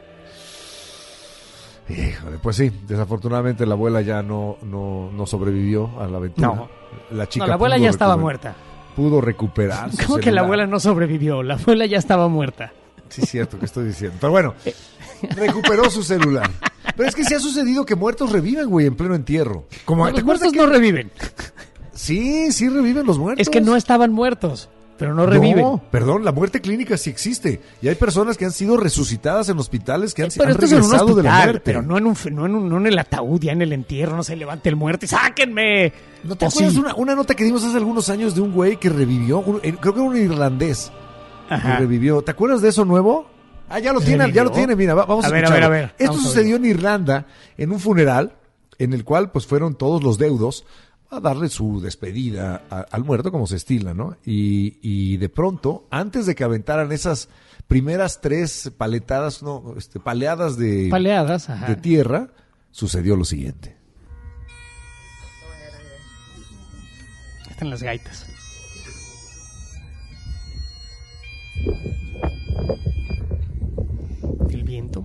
Híjole, pues sí, desafortunadamente la abuela ya no, no, no sobrevivió a la aventura. No. La chica No, la abuela pudo ya estaba recuperar- muerta. pudo recuperar su ¿Cómo que la celular. abuela no sobrevivió? La abuela ya estaba muerta. Sí, es cierto que estoy diciendo. Pero bueno, recuperó su celular. Pero es que sí ha sucedido que muertos reviven, güey, en pleno entierro. Como, No, ¿te los acuerdas muertos que- no reviven. Sí, sí reviven los muertos. Es que no estaban muertos, pero no reviven. No, perdón, la muerte clínica sí existe. Y hay personas que han sido resucitadas en hospitales que han, Pero han esto es en un regresado de la hospital, muerte. pero no en, un, no, en un- no en el ataúd, ya en el entierro, no se levante el muerto y ¡sáquenme! ¿No te ¿O acuerdas sí? una, una nota que dimos hace algunos años de un güey que revivió? Un- eh, creo que era un irlandés que Ajá. revivió. ¿Te acuerdas de eso nuevo? Ah, ya lo tiene, ya lo ¿Revivió? tiene. Mira, va- vamos a, A ver, a escucharlo. ver, a ver. Esto Vamos a sucedió en Irlanda en un funeral en el cual pues fueron todos los deudos a darle su despedida a- al muerto como se estila, ¿no? Y, y de pronto, antes de que aventaran esas primeras tres paletadas, no, este, paleadas de, Paleadas, ajá. de tierra, sucedió lo siguiente. Están las gaitas. El viento.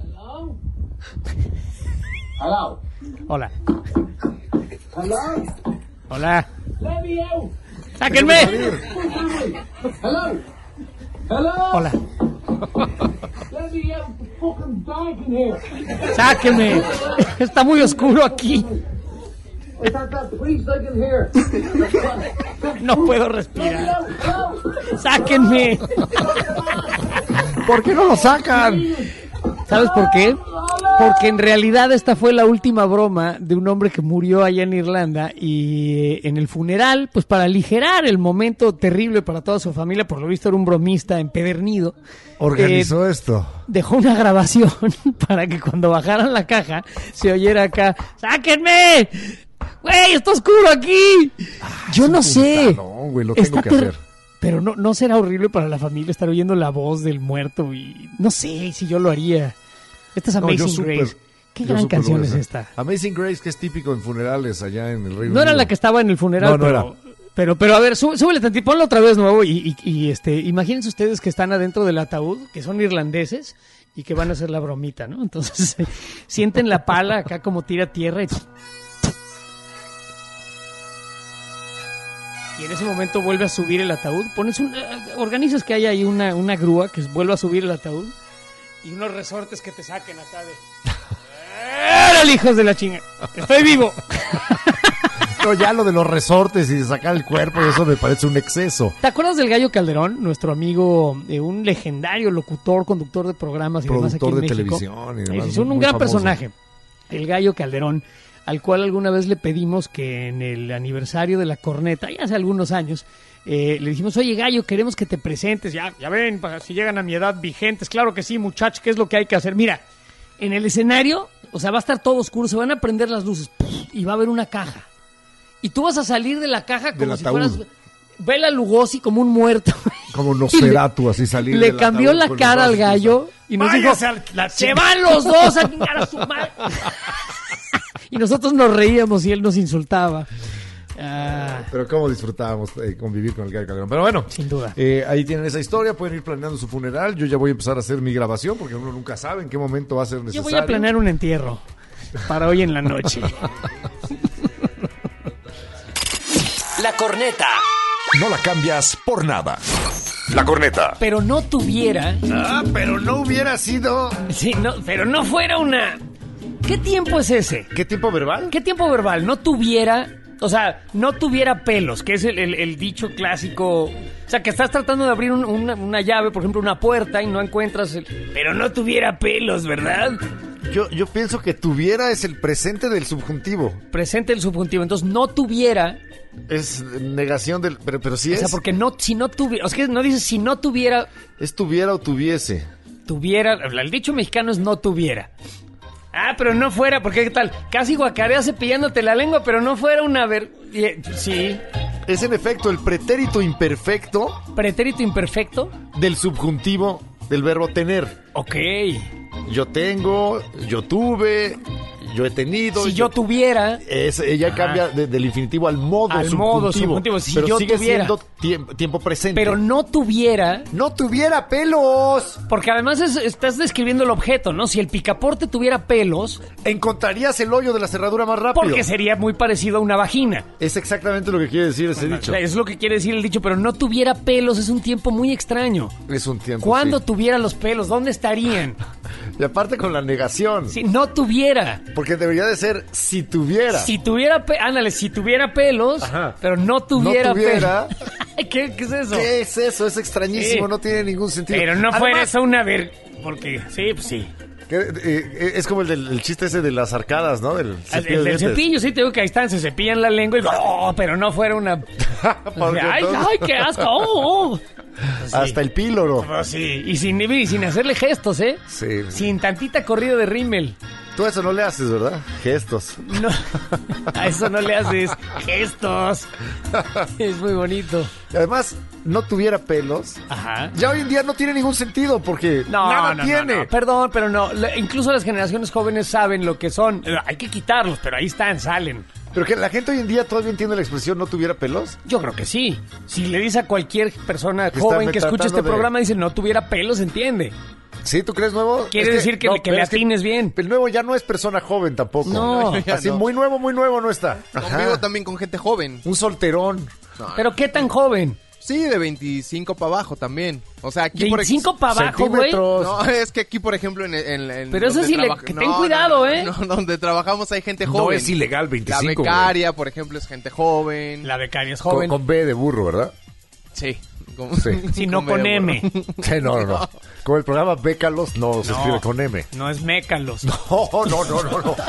Hello. Hola. Hello. Hola. Let me out. ¡Sáquenme! Hello. Hello. Hola. Let me out. It's fucking dark in here. ¡Sáquenme! Está muy oscuro aquí. Is that that priest I can hear? No puedo respirar. Hello. ¡Sáquenme! ¿Por qué no lo sacan? ¿Sabes por qué? Porque en realidad esta fue la última broma de un hombre que murió allá en Irlanda y eh, en el funeral, pues para aligerar el momento terrible para toda su familia, por lo visto era un bromista empedernido, Organizó eh, esto. dejó una grabación para que cuando bajaran la caja se oyera acá, ¡sáquenme! ¡Güey, está oscuro aquí! Yo no sé. puntalón, güey, lo tengo Está que ter- hacer. Pero no, no será horrible para la familia estar oyendo la voz del muerto y no sé si yo lo haría. Esta es No, yo Amazing súper- Grace. Qué yo gran súper lo canción voy a es hacer. esta. Amazing Grace, que es típico en funerales allá en el Reino No era Unido. la que estaba en el funeral, No, no pero, era. pero, pero a ver, sú- súbele tantito, ponlo otra vez nuevo y, y, y, este, imagínense ustedes que están adentro del ataúd, que son irlandeses y que van a hacer la bromita, ¿no? Entonces sienten la pala acá como tira tierra y... Y en ese momento vuelve a subir el ataúd. Pones un, eh, organizas que haya ahí una, una grúa que vuelva a subir el ataúd y unos resortes que te saquen acá de... ¡Órale, hijos de la chinga! ¡Estoy vivo! No, ya lo de los resortes y de sacar el cuerpo, eso me parece un exceso. ¿Te acuerdas del Gallo Calderón? Nuestro amigo, eh, un legendario locutor, conductor de programas y demás aquí Productor en de México. televisión y Eh, demás, Es un, muy un gran famoso. personaje, el Gallo Calderón, al cual alguna vez le pedimos que en el aniversario de la corneta, ya hace algunos años, eh, le dijimos, oye Gallo, queremos que te presentes, ya, ya ven, para si llegan a mi edad vigentes, claro que sí, muchachos, ¿qué es lo que hay que hacer? Mira, en el escenario, o sea, va a estar todo oscuro, se van a prender las luces y va a haber una caja. Y tú vas a salir de la caja como Del si ataúd. fueras Bela Lugosi como un muerto. Como Nosferatu, así salir Le del cambió ataúd la con los cara al brazos gallo y nos dijo, Váyase al- la se van los dos a chingar a su madre. Y nosotros nos reíamos y él nos insultaba. Ah, Pero cómo disfrutábamos eh, convivir con el Gallo Calderón. Pero bueno, sin duda. eh, ahí tienen esa historia, pueden ir planeando su funeral. Yo ya voy a empezar a hacer mi grabación porque uno nunca sabe en qué momento va a ser Yo necesario. voy a planear un entierro para hoy en la noche. La corneta. No la cambias por nada. La corneta. Pero no tuviera... Ah, pero no hubiera sido... Sí, no, pero no fuera una... ¿Qué tiempo es ese? ¿Qué tiempo verbal? ¿Qué tiempo verbal? No tuviera, o sea, no tuviera pelos, que es el, el- el dicho clásico. O sea, que estás tratando de abrir un- una, una llave, por ejemplo, una puerta y no encuentras el... Pero no tuviera pelos, ¿verdad? Yo, yo pienso que tuviera es el presente del subjuntivo. Presente el subjuntivo. Entonces, no tuviera, Es negación del... Pero, pero sí o es. sea, porque no, si no tuviera, o sea, que no dices si no tuviera, Es tuviera o tuviese. tuviera, el dicho mexicano es no tuviera. Ah, pero no fuera, porque ¿qué tal? Casi guacareas cepillándote la lengua, pero no fuera una ver... y- Sí, Es en efecto el pretérito imperfecto pretérito imperfecto. del subjuntivo del verbo tener. Ok. Yo tengo, yo tuve, yo he tenido. Si yo tuviera... Es, ella cambia de- del infinitivo al modo Al subjuntivo. modo subjuntivo, si pero yo sigue tuviera. siendo tiemp- tiempo presente. Pero no tuviera... no tuviera pelos. Porque además es- estás describiendo el objeto, ¿no? Si el picaporte tuviera pelos, Encontrarías el hoyo de la cerradura más rápido. porque sería muy parecido a una vagina. Es exactamente lo que quiere decir ese dicho. Es lo que quiere decir el dicho, pero no tuviera pelos es un tiempo muy extraño. Es un tiempo. ¿Cuándo sí. tuviera los pelos? ¿Dónde estarían? Y aparte con la negación. Si no tuviera. Porque debería de ser si tuviera. Si tuviera pe- ándale, si tuviera pelos, Ajá. pero no tuviera, No tuviera. pelos. ¿Qué, ¿Qué es eso? ¿Qué es eso? Es extrañísimo, Sí. no tiene ningún sentido. Pero no Además, fuera eso una ver... Porque, sí, pues sí. que, eh, es como el, del, el chiste ese de las arcadas, ¿no? Del El, cepillo el de del dientes. cepillo, sí, te digo que ahí están, se cepillan la lengua y... ¡Oh! Pero no fuera una... Porque ¡Ay, entonces- ay, qué asco! ¡Oh! oh! Hasta el píloro. Pues sí, y sin, y sin hacerle gestos, ¿eh? Sí. Sin tantita corrida de rímel. Tú eso no le haces, ¿verdad? Gestos. No, a eso no le haces gestos. Es muy bonito. Y además, no tuviera pelos. Ajá. Ya hoy en día no tiene ningún sentido porque No, nada no, tiene. no, no. Perdón, pero no. La- incluso las generaciones jóvenes saben lo que son. Eh, Hay que quitarlos, pero ahí están, salen. Pero que la gente hoy en día todavía entiende la expresión no tuviera pelos. Yo creo que sí. Si le dice a cualquier persona Que joven está que escuche tratando este de- programa, dice no tuviera pelos, entiende. ¿Sí? ¿Tú crees nuevo? Quiere decir que le- que pero le es atines bien. El nuevo ya no es persona joven tampoco. No. Ya Así no. muy nuevo, muy nuevo no está. Ajá. Conmigo también con gente joven. Un solterón. Pero ¿qué tan joven? Sí, de veinticinco para abajo también. O sea, aquí por veinticinco para abajo, güey. Centímetros. No, es que aquí, por ejemplo, en... en, en Pero eso donde sí le- trabaja- que ten cuidado, ¿eh? No, donde trabajamos hay gente No joven. es ilegal veinticinco, La becaria, por ejemplo, es gente joven. La becaria es Con, joven. con B de burro, ¿verdad? Sí. Con- Sí. Si no con M. Sí, no, no, no. Como el programa Bécalos, no se No. escribe con M. No es mécalos. Oh, no, no, no, no.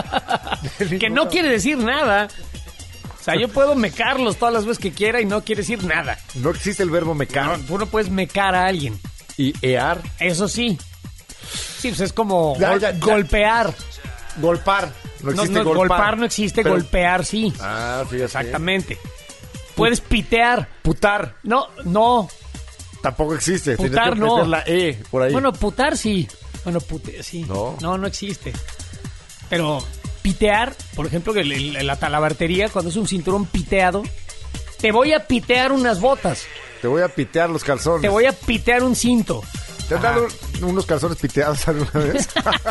Que no quiere decir nada. O sea, yo puedo mecarlos todas las veces que quiera y no quiere decir nada. No existe el verbo mecar. Tú no puedes mecar a alguien. Y ear. Eso sí. Sí, pues es como Ya, gol- ya, ya. golpear. Golpar. No No, existe no, golpar. golpar no existe, Pero- golpear sí. Ah, fíjate. Exactamente. Puedes pitear. Putar. No, no. Tampoco existe. Tienes Putar que no. meter la E por ahí. Bueno, putar sí. Bueno, pute, sí. No. No, no existe. Pero pitear, por ejemplo, el- el- la talabartería, cuando es un cinturón piteado, te voy a pitear unas botas. Te voy a pitear los calzones. Te voy a pitear un cinto. ¿Te han dado unos calzones piteados alguna vez?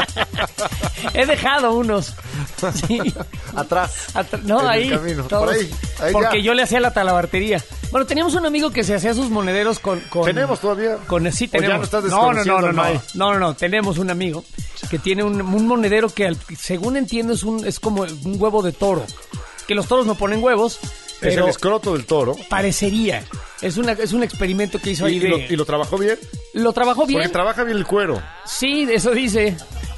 He dejado unos. Sí. Atrás. Atr- no, En el ahí. camino. todos. Por ahí. Ahí porque ya. yo le hacía la talabartería. Bueno, teníamos un amigo que se hacía sus monederos con... con ¿Tenemos todavía? Con, sí, ¿O ya tenemos. no estás no, no, no, desconociendo no, al no, May? no, no, no, tenemos un amigo que tiene un, un monedero que, al- según entiendo, es, un, es como un huevo de toro. Que los toros no ponen huevos, Es pero el escroto del toro. parecería. Es, una, es un experimento que hizo Y, ahí y de... lo, y lo trabajó bien. ¿Lo trabajó bien? Porque trabaja bien el cuero. Sí, eso dice.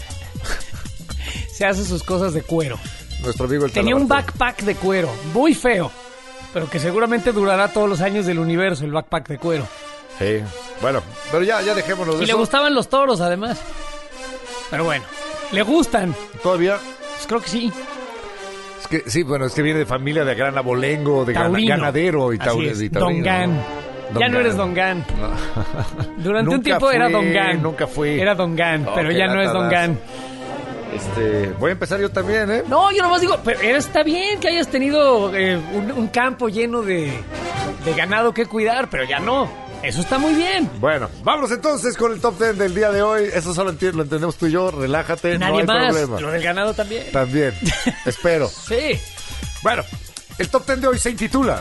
Se hace sus cosas de cuero. Nuestro amigo el Tenía un talabartero. backpack de cuero, muy feo, pero que seguramente durará todos los años del universo, el backpack de cuero. Sí. Bueno, pero ya, ya dejémonos de Y le eso. gustaban los toros, además. Pero bueno, le gustan. Todavía. Pues creo que sí. Es que, sí, bueno, es que viene de familia de gran abolengo, de gana- Taurino. ganadero y, Así taur- es, y taurino. Don Gan. Don Ya no Gan. eres Don Gan. Durante un Nunca tiempo era fui, Don Gan. nunca fui. Era Don Gan, No, pero qué ya no es Don latadas. Gan. Este, voy a empezar yo también, ¿eh? No, yo nomás digo, pero está bien que hayas tenido eh, un, un campo lleno de, de ganado que cuidar, pero ya no. Eso está muy bien. Bueno, vámonos entonces con el top ten del día de hoy. Eso solo enti- lo entendemos tú y yo. Relájate, Nadie no hay más. problema. Lo del ganado también. También, espero. Sí. Bueno, el top ten de hoy se intitula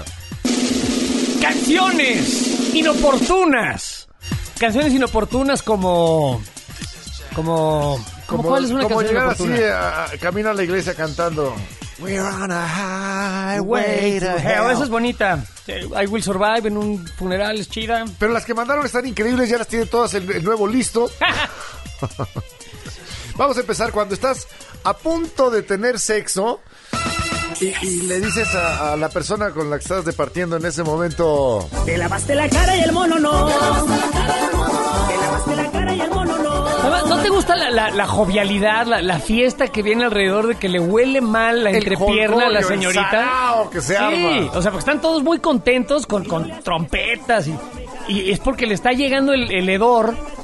Canciones inoportunas. Canciones inoportunas como... Como... ¿Cómo Como- cuál es una como canción llegar inoportuna? así a, a- camina a la iglesia cantando We're on a highway to Hell, hell. esa es bonita. Eh, I Will Survive en un funeral es chida. Pero las que mandaron están increíbles, ya las tienen todas el, el nuevo listo. Vamos a empezar cuando estás a punto de tener sexo y, y le dices a, a la persona con la que estás departiendo en ese momento: Te lavaste la cara y el mono no. Te lavaste la cara y el mono no. ¿Sabes? ¿No te gusta la, la- la jovialidad, la, la fiesta que viene alrededor de que le huele mal la El entrepierna a la jolgorio, el señorita? sarao que se sí, arma. o sea, porque están todos muy contentos con, con trompetas y, y es porque le está llegando el, el hedor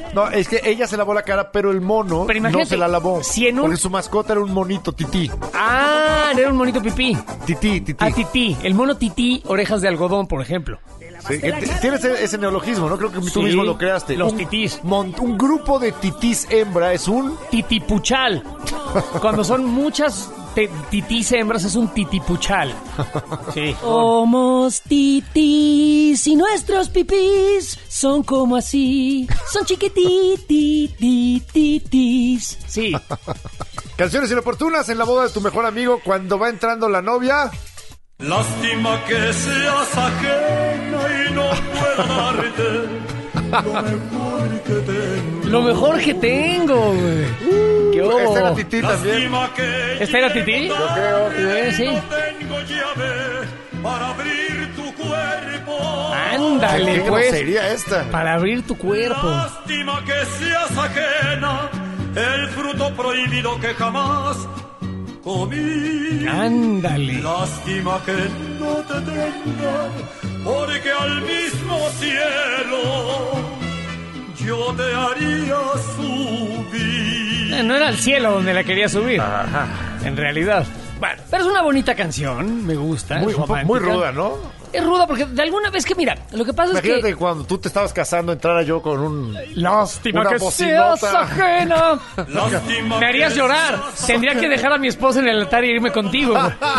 No, es que ella se lavó la cara, pero el mono Pero no imagínate, se la lavó. si en un- Porque su mascota era un monito tití. Ah, era un monito pipí. Tití, tití. A tití. El mono tití, orejas de algodón, por ejemplo. Sí, que t- tienes ese, ese neologismo, ¿no? Creo que tú Sí, mismo lo creaste. los Un titís. mon- un grupo de titís hembra es un... Titipuchal. Cuando son muchas te- titís hembras es un titipuchal. Sí. Somos titís y nuestros pipís son como así. Son chiquitititititís. Sí. Canciones inoportunas en la boda de tu mejor amigo cuando va entrando la novia. Lástima que seas ajena y no pueda darte lo mejor que tengo. Lo mejor que tengo, güey. ¿Qué hubo? Esta era tití también. Lástima que ¿Esta era tití? yo creo. Sí. no tengo llave para abrir tu cuerpo. Ándale, ¿Qué pues. grosería esta? Para abrir tu cuerpo. Lástima que seas ajena, el fruto prohibido que jamás comí. Ándale. Lástima que no te tenga, porque al mismo cielo yo te haría subir. Eh, No era al cielo donde la quería subir. En realidad. Bueno, pero es una bonita canción, me gusta. Muy, es un po- romántica. muy ruda, ¿no? Es ruda porque de alguna vez que, mira, lo que pasa Imagínate es que... que cuando tú te estabas casando entrara yo con un... Lástima Una que bocinota. seas ajena. Lástima Me harías que llorar. seas Tendría que dejar a mi esposa en el altar y irme contigo.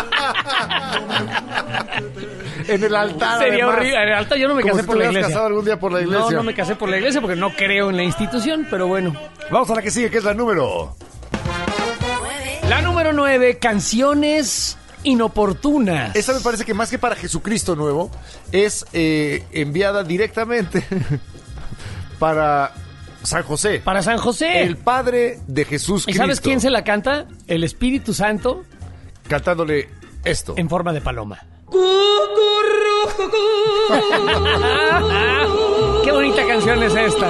En el altar, Sería además. horrible. En el altar yo no me Como casé si por te la hubieras iglesia. casado algún día por la iglesia. No, no me casé por la iglesia porque no creo en la institución, pero bueno. Vamos a la que sigue, que es la número... La número nueve, canciones inoportunas. Esta me parece que más que para Jesucristo nuevo, es eh, enviada directamente para San José. Para San José. El padre de Jesús ¿Y Cristo. sabes quién se la canta? El Espíritu Santo Cantándole esto. en forma de paloma. ¡Qué bonita canción es esta!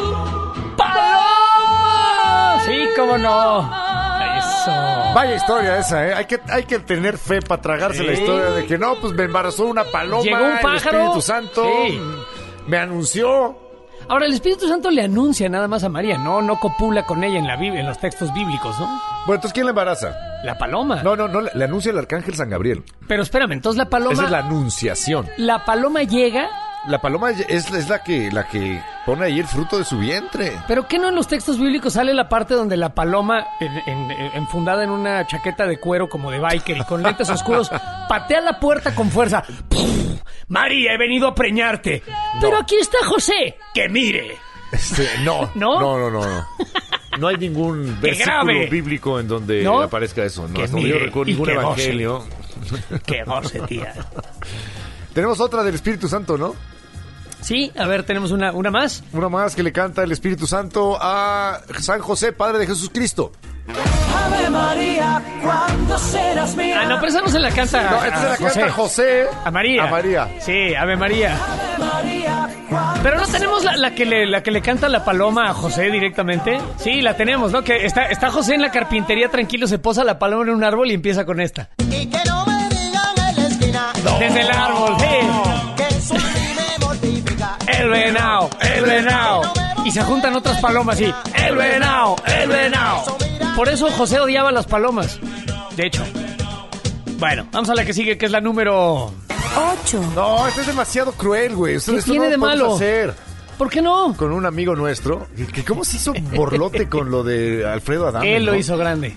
¡Paloma! Sí, cómo no. Eso. Vaya historia esa, ¿eh? Hay que, hay que tener fe para tragarse Sí. la historia de que no, pues me embarazó una paloma. Llegó un El pájaro. Espíritu Santo Sí. me anunció. Ahora, el Espíritu Santo le anuncia nada más a María, no, no copula con ella en la Biblia, en los textos bíblicos, ¿no? Bueno, entonces, ¿quién la embaraza? La paloma. No, no, no, le, le anuncia el arcángel San Gabriel. Pero espérame, entonces la paloma... Esa es la anunciación. La paloma llega, La paloma es, es la que la que pone ahí el fruto de su vientre. pero ¿qué no en los textos bíblicos sale la parte donde la paloma, en- en- en- enfundada en una chaqueta de cuero como de biker y con lentes oscuros, patea la puerta con fuerza? ¡Puf! María, he venido a preñarte. Pero aquí está José. ¡Que mire! Este, no, ¿No? no, no, no, no. No hay ningún ¡Qué versículo grave! bíblico en donde ¿No? aparezca eso. No, Que hasta donde mire yo recuerdo y ningún que goce. evangelio. ¡Qué goce, tía! Tenemos otra del Espíritu Santo, ¿no? Sí, a ver, tenemos una, una más. Una más que le canta el Espíritu Santo a San José, Padre de Jesucristo. Ave María, ¿cuándo serás mía? Ah, no, pero esa no se la canta No, esta se a la José. canta José. A María. A María. Sí, Ave María. Ave María, ¿cuándo Pero no tenemos la, la que le la que le canta la paloma a José directamente. Sí, la tenemos, ¿no? Que está, está José en la carpintería tranquilo, se posa la paloma en un árbol y empieza con esta. Y que no me digan en la esquina Desde el árbol, sí. que eso sí me mortifica. El venado, el venado. Y se juntan otras palomas y el venado, el venado. Por eso José odiaba las palomas. De hecho. Bueno, vamos a la que sigue, que es la número... Ocho. No, esto es demasiado cruel, güey. Esto, ¿Qué esto tiene no de lo podemos malo? hacer. ¿Por qué no? Con un amigo nuestro, que, que cómo se hizo borlote con lo de Alfredo Adame. Él lo ¿no? hizo grande.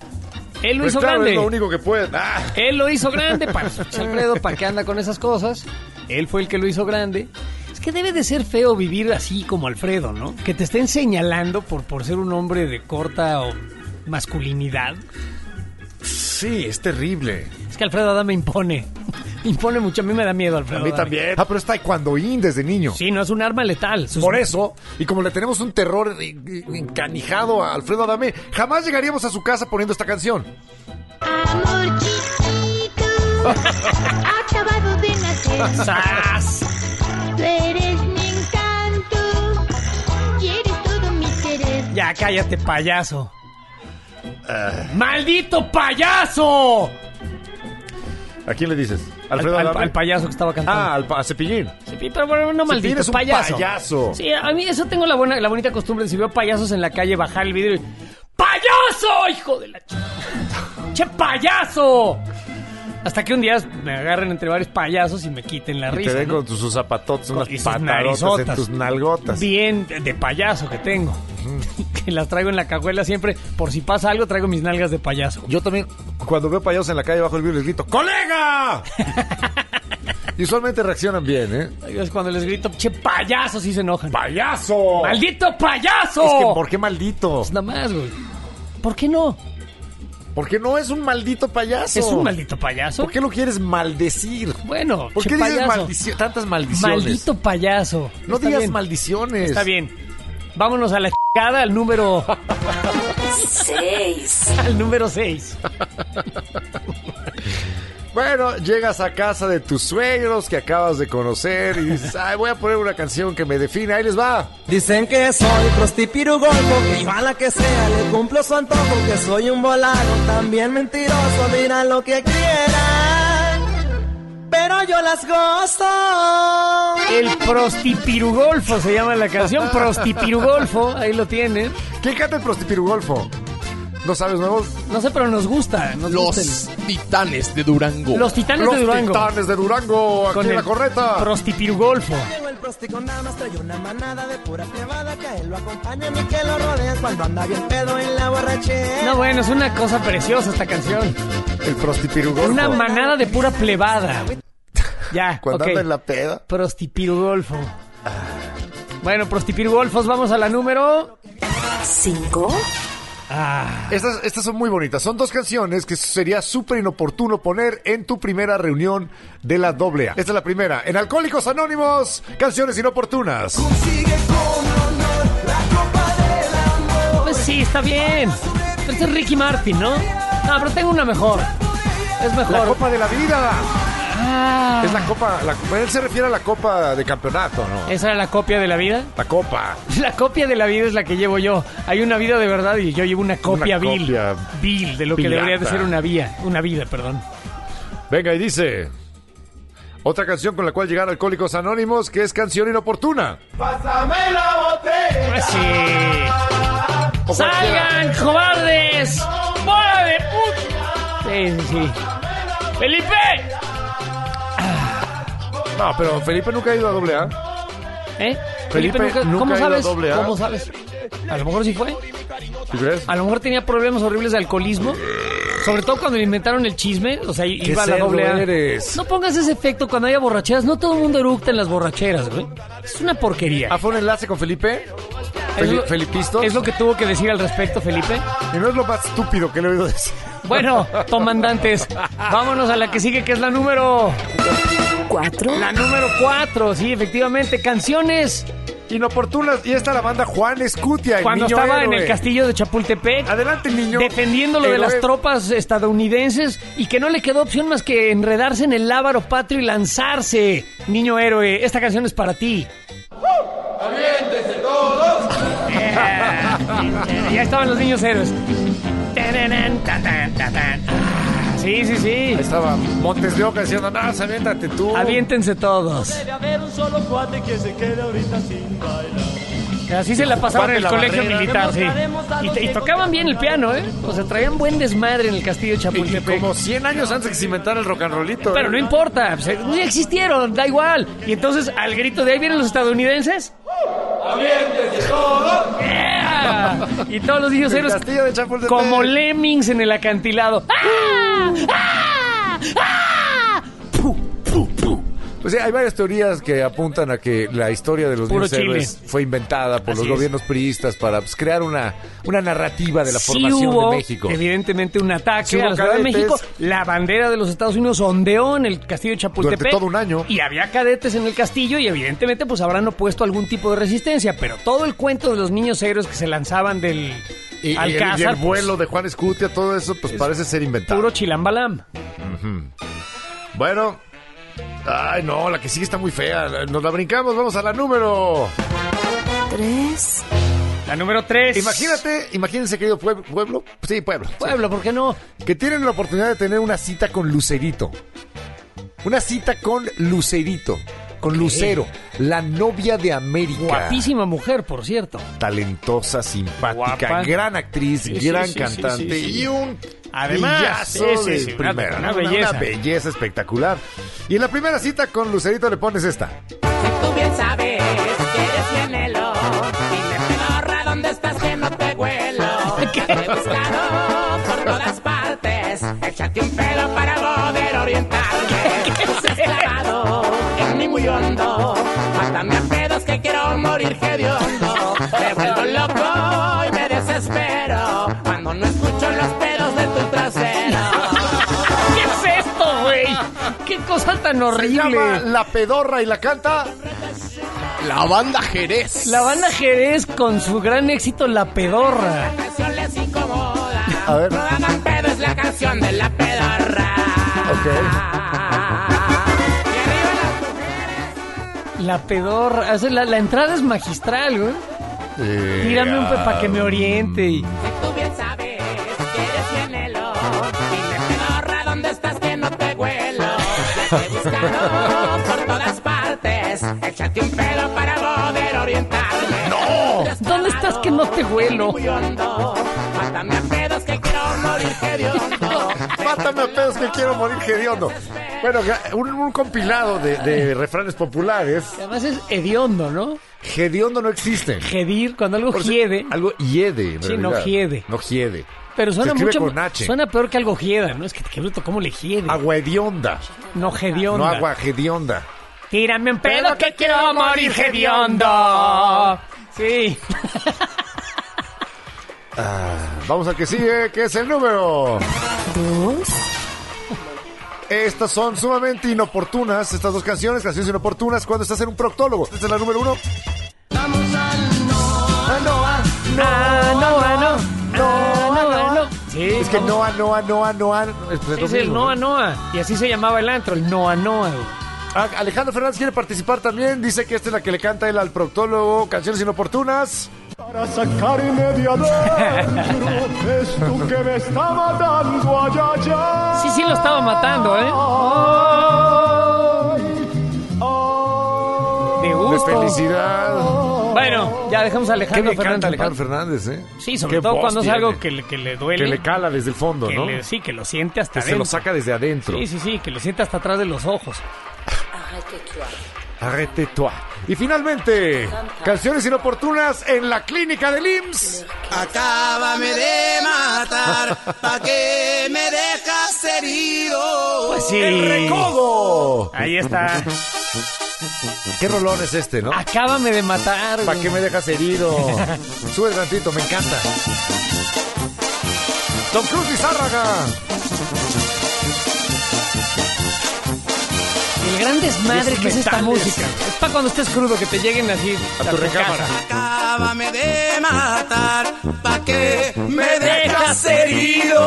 Él lo Pues hizo claro, grande. es lo único que puede. Ah. Él lo hizo grande. Para Alfredo, ¿para qué anda con esas cosas? Él fue el que lo hizo grande. Es que debe de ser feo vivir así como Alfredo, ¿no? Que te estén señalando por, por ser un hombre de corta o masculinidad. Sí, es terrible. Es que Alfredo Adame impone. Impone mucho. A mí me da miedo Alfredo A mí Adame. también. Ah, pero es taekwondoín desde niño. Sí, no es un arma letal. Sus- Por eso, y como le tenemos un terror eh, eh, encanijado a Alfredo Adame, jamás llegaríamos a su casa poniendo esta canción. Amor chiquito, acabado de nacer. ¡Sas! Tú eres mi encanto y eres todo mi querer. Ya, cállate, payaso. ¡Maldito payaso! ¿A quién le dices? Al, ¿Alfredo al- Adame? al payaso que estaba cantando. Ah, al pa- a Cepillín. pero bueno, no Si maldito, tienes un payaso. payaso. Sí, a mí eso tengo la buena, la bonita costumbre de si veo payasos en la calle bajar el vidrio y ¡payaso, hijo de la ch... ¡Che payaso! Hasta que un día me agarren entre varios payasos y me quiten la Y risa. te den ¿no? con tus, sus zapatotes, unas Y sus patadotas en narizotas. tus nalgotas. Bien de, de payaso que tengo. Que las traigo en la cajuela siempre. Por si pasa algo, traigo mis nalgas de payaso. Yo también, cuando veo payasos en la calle bajo el vidrio, les grito ¡colega! Y usualmente reaccionan bien, ¿eh? Es cuando les grito, che payaso, sí se enojan. ¡Payaso! ¡Maldito payaso! Es que, ¿por qué maldito? Pues nada más, güey. ¿Por qué no? Porque no es un maldito payaso. ¿Es un maldito payaso? ¿Por qué lo quieres maldecir? Bueno, ¿Por che qué dices payaso. maldici- tantas maldiciones? Maldito payaso. No Está digas bien. maldiciones. Está bien. Vámonos a la chingada al número... Seis. al número seis. Bueno, llegas a casa de tus suegros que acabas de conocer y dices, ay, voy a poner una canción que me define. Ahí les va. Dicen que soy prostipirugolfo, que yo a la que sea le cumplo su antojo, que soy un volado, también mentiroso, dirán lo que quieran, pero yo las gozo. El Prostipirugolfo se llama la canción. Prostipirugolfo, ahí lo tienen. ¿Quién canta el Prostipirugolfo? ¿No sabes nuevos? No sé, pero nos gusta. Nos Los gusta el- Titanes de Durango. Los Titanes Los de Durango. Titanes de Durango, aquí Con en el la corneta. Prostipirugolfo. Llegó el prosti con damas, trae una manada de pura plebada, que a él lo acompañan y que lo rodean cuando anda bien pedo en la borrachera. No, bueno, es una cosa preciosa esta canción. El Prostipirugolfo. Una manada de pura plebada. Ya, Cuando ok. anda en la peda. Prostipirugolfo. Bueno, Prostipirugolfos, vamos a la número... Cinco. Ah, Estas, estas son muy bonitas. Son dos canciones que sería súper inoportuno poner en tu primera reunión de la doble A. Esta es la primera. En Alcohólicos Anónimos, canciones inoportunas. pues sí, está bien. Pero este es Ricky Martin, ¿no? No, pero tengo una mejor. Es mejor. La Copa de la Vida. Ah, Es la Copa... La, él se refiere a la Copa de Campeonato, ¿no? ¿esa era la copia de la vida? La Copa. La copia de la vida es la que llevo yo. Hay una vida de verdad y yo llevo una copia Una vil. copia Vil de lo que pirata. debería de ser una vía. Una vida, perdón. Venga, y dice... Otra canción con la cual llegar a Alcohólicos Anónimos, que es canción inoportuna. Pásame la botella. Pues sí. O cualquiera. ¡Salgan, cobardes! ¡Bola de puta! Sí, sí, sí. ¡Felipe! No, pero Felipe nunca ha ido a doble A. ¿Eh? Felipe nunca ¿Cómo ha ido a sabes? doble A. ¿Cómo sabes? A lo mejor sí fue. ¿Tú crees? A lo mejor tenía problemas horribles de alcoholismo. Sobre todo cuando le inventaron el chisme. O sea, ¿Qué iba a la cerdo doble A. eres? No pongas ese efecto cuando haya borracheras. No todo el mundo eructa en las borracheras, güey. Es una porquería. ¿Ah, fue un enlace con Felipe? Es Fel- lo- ¿Felipistos? Es lo que tuvo que decir al respecto, Felipe. Y no es lo más estúpido que le he oído decir. Bueno, comandantes, vámonos a la que sigue, que es la número... Cuatro. La número cuatro, sí, efectivamente. Canciones Inoportunas. Y esta la banda Juan Escutia, el cuando niño estaba en héroe. el castillo de Chapultepec. Adelante, niño. Defendiendo lo de Héroe. las tropas estadounidenses y que no le quedó opción más que enredarse en el lábaro patrio y lanzarse. Niño héroe, esta canción es para ti. ¡Aviéntese todos! Yeah. Ya estaban los niños héroes. Tararán, tatán, tatán. Ah, sí, sí, sí. Ahí estaba Montes de Oca diciendo, no, aviéntate tú. Aviéntense todos. Debe haber un solo cuate que se quede ahorita sin bailar. Así se la pasaban en el Juan de la colegio Barrera. militar, sí. Y, y tocaban bien el piano, ¿eh? O sea, traían buen desmadre en el castillo de Y Chapultepec. como cien años antes que se inventara el rock and rollito. Pero ¿eh? no importa, pues, no existieron, da igual. Y entonces, al grito de ahí vienen los estadounidenses. ¡Aviéntese todos! ¡Yeah! Y todos los niños El héroes castillo de Chapultepec. como lemmings en el acantilado. ¡Ah! ¡Ah! ¡Ah! ¡Pu, pu, pu! Pues sí, hay varias teorías que apuntan a que la historia de los Puro niños chile. héroes fue inventada por Así los es. gobiernos priistas para pues, crear una, una narrativa de la Sí formación hubo, de México. evidentemente, un ataque Sí hubo a la Ciudad de cadetes. México. La bandera de los Estados Unidos ondeó en el castillo de Chapultepec. Durante todo un año. Y había cadetes en el castillo y evidentemente pues habrán opuesto algún tipo de resistencia. Pero todo el cuento de los niños héroes que se lanzaban del Y, y el, y Alcázar, el vuelo de Juan Escutia, todo eso, pues parece ser pues, inventado. puro chilambalam. Bueno, ay no, la que sigue está muy fea. Nos la brincamos, vamos a la número. Tres. La número tres. Imagínate, imagínense, querido pueblo, pueblo, sí, pueblo, Pueblo, ¿por qué no? que tienen la oportunidad de tener una cita con Lucerito. Una cita con Lucerito. con Lucero, la novia de América. Guapísima mujer, por cierto. Talentosa, simpática, Guapa. gran actriz, Sí, sí, gran sí, sí, cantante sí, sí. y un Además, brillazo sí, sí, de sí, una- primera, una ¿no? belleza. Una belleza espectacular. Y en la primera cita con Lucerito le pones esta. Tú bien sabes que eres bienelo y me pedorra dónde estás que no te huelo. Te he buscado por todas partes, échate un pedo para poder orientarme. Tú seas clavado en mí muy hondo, mátame a pedos que quiero morir hediondo. Me vuelvo loco y me desespero cuando no escucho los pedos de tu trasero. ¿Qué es esto, güey? ¿Qué cosa tan Se horrible? llama La Pedorra y la canta La banda Jerez. La banda Jerez con su gran éxito La Pedorra. La canción les incomoda. A ver. No hagan pedo, es la canción de la pedorra. La Pedorra. O sea, la, la entrada es magistral, güey. Eh, Tírame un para que me oriente. Y... Tú bien sabes que eres bienelo y me pedorra dónde estás que no te huelo. Ya te he buscado por todas partes, échate un pedo para poder orientarme. ¡No! ¿Dónde estás que no te huelo? Muy hondo, mátame a pedos que quiero morir hediondo. Mátame a pedos que quiero morir hediondo. Bueno, un, un compilado de, de refranes populares. Además es hediondo, ¿no? Hediondo no existe. Hedir, cuando algo Por si- hiede. Algo hiede, en Sí, no realidad. hiede. No hiede. Pero suena Se escribe mucho. con H. Suena peor que algo hieda, ¿no? Es que qué bruto, ¿cómo le hiede? Agua hedionda. No hedionda. No agua hedionda. Tírame un pedo que quiero morir hediondo. Sí. Ah, vamos al que sigue, que es el número Dos. Estas son sumamente inoportunas, estas dos canciones, canciones inoportunas cuando estás en un proctólogo. Esta es la número uno. Vamos al no, no, Ah, no, ah, no. Ah, no, ah, no. Sí, Es que vamos. Noa, Noa, Noa, Noa. Es, Sí, es el Noa Noa. Y así se llamaba el antro, el Noa Noa. güey. Ah, Alejandro Fernández quiere participar también. Dice que esta es la que le canta él al proctólogo. Canciones inoportunas. Para sacarme de adentro, es tú que me está matando allá, allá. Sí, sí lo estaba matando, ¿eh? De De gusto. felicidad. Bueno, ya dejamos a ¿Qué Alejandro me Fernández. canta en Alejandro paz. Fernández, eh? Sí, sobre Qué todo voz cuando es tiene. algo que le, que le duele. Que le cala desde el fondo, que ¿no? le- sí, que lo siente hasta Que se adentro. lo saca desde adentro. Sí, sí, sí, que lo siente hasta atrás de los ojos. Arrête-toi. Y finalmente, canciones inoportunas en la clínica del I M S S. Acábame de matar, pa' que me dejas herido. Pues sí. ¡El recodo! Ahí está. ¿Qué rolón es este, no? Acábame de matar. ¿Para güey. qué me dejas herido? Sube tantito, me encanta. Tom Cruise y Zárraga. El gran desmadre Y que es esta metales. música. Es para cuando estés crudo, que te lleguen así A tu recámara. casa. Acábame de matar, pa' que me dejas herido.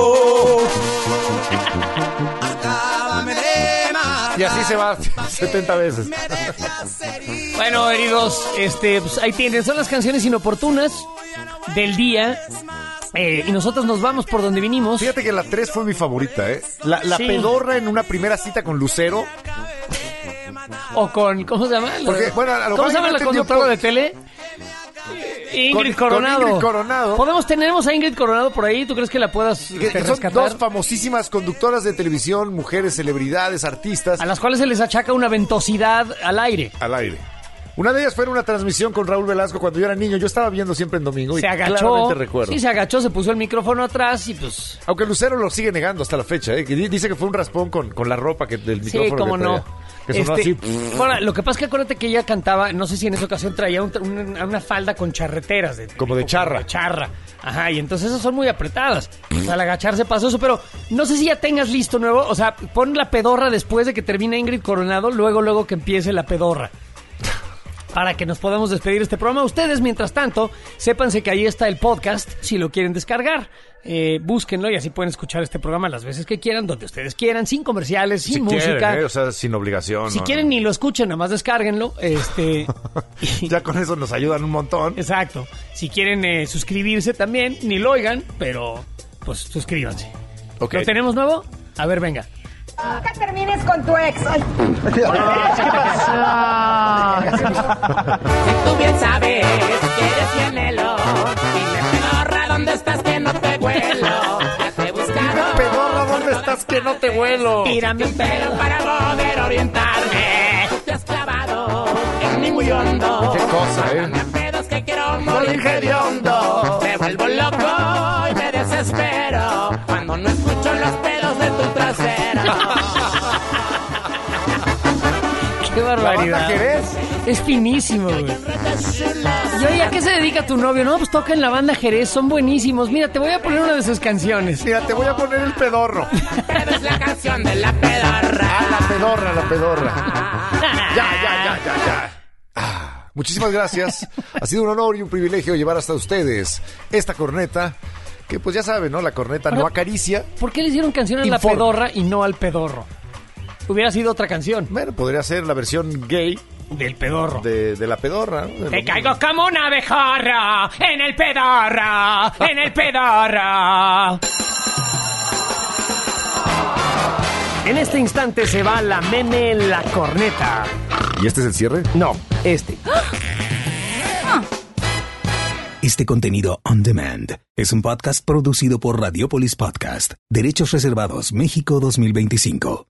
Acábame de matar. Y así se va setenta veces. Me dejas herido. Bueno, heridos, este, pues ahí tienen. Son las canciones inoportunas del día. Eh, y nosotros nos vamos por donde vinimos. Fíjate que la tres fue mi favorita, ¿eh? La, la Sí. pedorra en una primera cita con Lucero. O con, ¿cómo se llama? Porque, bueno, a lo ¿Cómo mejor se llama yo la entendí un conductora poco- de tele? Ingrid Con- con Coronado. Ingrid Coronado. ¿Podemos, tenemos a Ingrid Coronado por ahí? ¿Tú crees que la puedas Que- este, que son rescatar? dos famosísimas conductoras de televisión, mujeres, celebridades, artistas. A las cuales se les achaca una ventosidad al aire. Al aire. Una de ellas fue en una transmisión con Raúl Velasco cuando yo era niño. Yo estaba viendo siempre en domingo y Se agachó. claramente recuerdo. Sí, se agachó, se puso el micrófono atrás y pues... Aunque Lucero lo sigue negando hasta la fecha, ¿eh? Que di- dice que fue un raspón con, con la ropa que del Sí, micrófono. cómo que no. traía. Que sonó Este, así. Ahora, lo que pasa es que acuérdate que ella cantaba, no sé si en esa ocasión traía un- una, una falda con charreteras. De, Como de charra. de charra. Ajá, y entonces esas son muy apretadas. O sea, al agacharse pasó eso, pero no sé si ya tengas listo nuevo. O sea, pon la pedorra después de que termine Ingrid Coronado, luego, luego que empiece la pedorra. Para que nos podamos despedir de este programa. Ustedes, mientras tanto, sépanse que ahí está el podcast, si lo quieren descargar. Eh, búsquenlo y así pueden escuchar este programa las veces que quieran, donde ustedes quieran, sin comerciales, sin Si música. quieren, ¿eh? O sea, sin obligación. Si no, quieren no. ni lo escuchen, nada más descárguenlo. Este, Ya con eso nos ayudan un montón. exacto. Si quieren eh, suscribirse también, ni lo oigan, pero pues suscríbanse. Ok. ¿Lo tenemos nuevo? A ver, venga. Nunca termines con tu ex. Ay. ¿Qué pasa? Si tú bien sabes que eres cienelo, dime pedorra, ¿dónde estás que no te huelo? Ya te he buscado. Pedorra, ¿dónde estás que no te huelo? Tírame un pelo para poder orientarme. Te has clavado en mi muy hondo. Qué cosa, ¿eh? Dame pedos que quiero morir hediondo. Me vuelvo loco y me desespero cuando no escucho los pedos de tu trasero. Qué barbaridad. ¿La banda Jerez? Es finísimo, güey. Y oye, ¿a qué se dedica tu novio? No, pues toca en la banda Jerez, son buenísimos. Mira, te voy a poner una de sus canciones. Mira, te voy a poner el pedorro. Pero es la canción de la pedorra. Ah, la pedorra, la pedorra. Ya, ya, ya, ya, ya. Ah, muchísimas gracias. Ha sido un honor y un privilegio llevar hasta ustedes esta corneta. Que pues ya saben, ¿no? La corneta no acaricia. ¿Por qué le hicieron canción a la Informa. pedorra y no al pedorro? Hubiera sido otra canción. Bueno, podría ser la versión gay del pedorro. De, de la pedorra. Te caigo como una abejorra en el pedorra, en el pedorra. En este instante se va la meme en la corneta. ¿Y este es el cierre? No, este. Este contenido on demand es un podcast producido por Radiopolis Podcast. Derechos reservados México dos mil veinticinco.